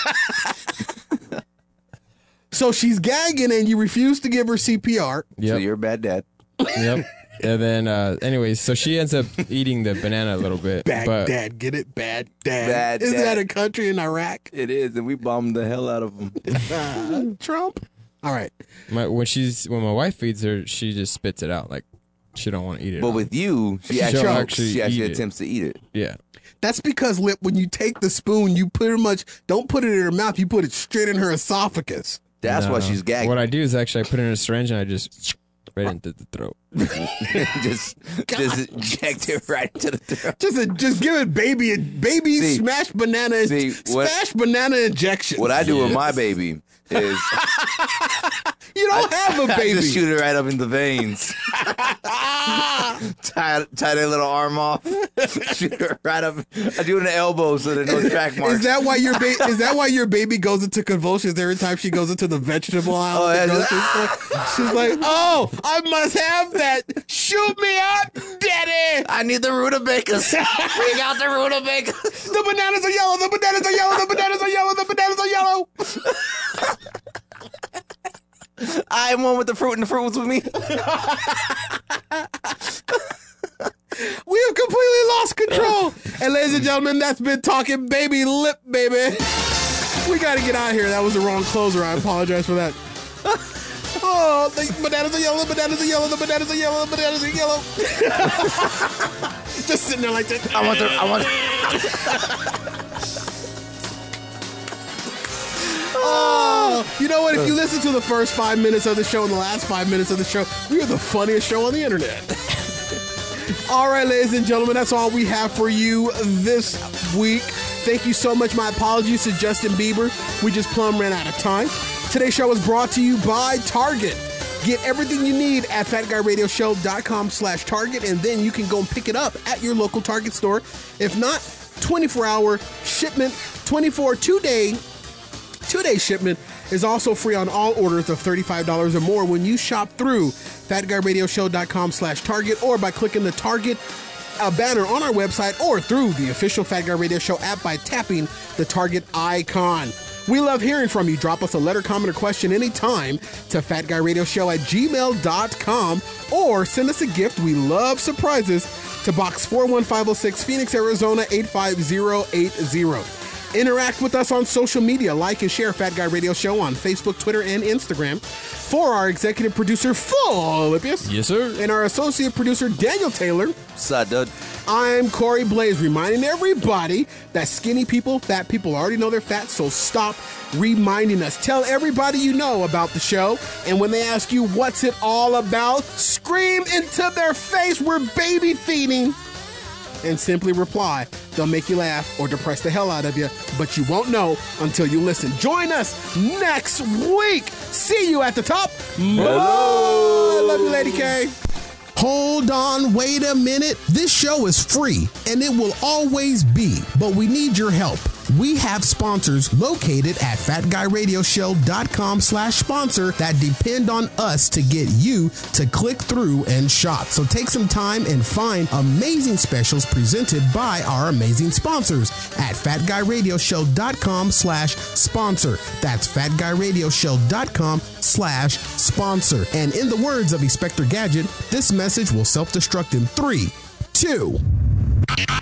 So she's gagging and you refuse to give her C P R. So Yep. you're a bad dad. Yep. And then, uh, anyways, so she ends up eating the banana a little bit. but Baghdad, get it? Bad dad. Bad Isn't dad. that a country in Iraq? It is, and we bombed the hell out of them. Uh, Trump. All right. my, when she's when my wife feeds her, she just spits it out like she don't want to eat it. But all. with you, she She'll actually, actually she actually eat it. attempts to eat it. yeah, That's because, Lip, when you take the spoon, you pretty much don't put it in her mouth. You put it straight in her esophagus. That's why No. she's gagging. What I do is actually I put it in a syringe and I just right into the throat. just, just inject it right into the throat. Just a, just give it baby baby See- smashed banana see, what- smashed banana injection. What I do with my baby is You don't have a I baby. just shoot it right up in the veins. tie, tie that little arm off. Shoot her right up. I do it in the elbow so there's no track marks. Is that why your ba- is that why your baby goes into convulsions every time she goes into the vegetable aisle? Oh, at the yeah, grocery store? She's like, "Oh, I must have that. Shoot me up, daddy." I need the rutabagas. Bring out the rutabagas. The bananas are yellow. The bananas are yellow. The bananas are yellow. The bananas are yellow. I am one with the fruit, and the fruit was with me. We have completely lost control. And ladies and gentlemen, that's been Talking Baby Lip, baby. We got to get out of here. That was the wrong closer. I apologize for that. Oh, the bananas are yellow, the bananas are yellow, the bananas are yellow, the bananas are yellow. Just sitting there like that. I want the. I want. Oh, you know what? If you listen to the first five minutes of the show and the last five minutes of the show, we are the funniest show on the internet. All right, ladies and gentlemen, that's all we have for you this week. Thank you so much. My apologies to Justin Bieber. We just plumb ran out of time. Today's show was brought to you by Target. Get everything you need at fatguyradioshow.com slash Target, and then you can go and pick it up at your local Target store. If not, twenty-four hour shipment, twenty-four two-day two-day shipment is also free on all orders of thirty-five dollars or more when you shop through fatguyradioshow.com slash Target or by clicking the Target uh, banner on our website or through the official Fat Guy Radio Show app by tapping the Target icon. We love hearing from you. Drop us a letter, comment, or question anytime to fatguyradioshow at gmail dot com or send us a gift. We love surprises to Box four one five oh six, Phoenix, Arizona eight five zero eight zero. Interact with us on social media. Like and share Fat Guy Radio Show on Facebook, Twitter, and Instagram. For our executive producer, Philippius. Yes, sir. And our associate producer, Daniel Taylor. What's up, dude? I'm Corey Blaze, reminding everybody that skinny people, fat people already know they're fat, so stop reminding us. Tell everybody you know about the show, and when they ask you what's it all about, scream into their face, we're baby feeding, and simply reply. They'll make you laugh or depress the hell out of you, but you won't know until you listen. Join us next week. See you at the top. Hello. Love you, Lady K. Hold on, wait a minute. This show is free, and it will always be, but we need your help. We have sponsors located at fatguyradioshow.com slash sponsor that depend on us to get you to click through and shop. So take some time and find amazing specials presented by our amazing sponsors at fatguyradioshow.com slash sponsor. That's fatguyradioshow.com slash sponsor. And in the words of Inspector Gadget, this message will self-destruct in three, two...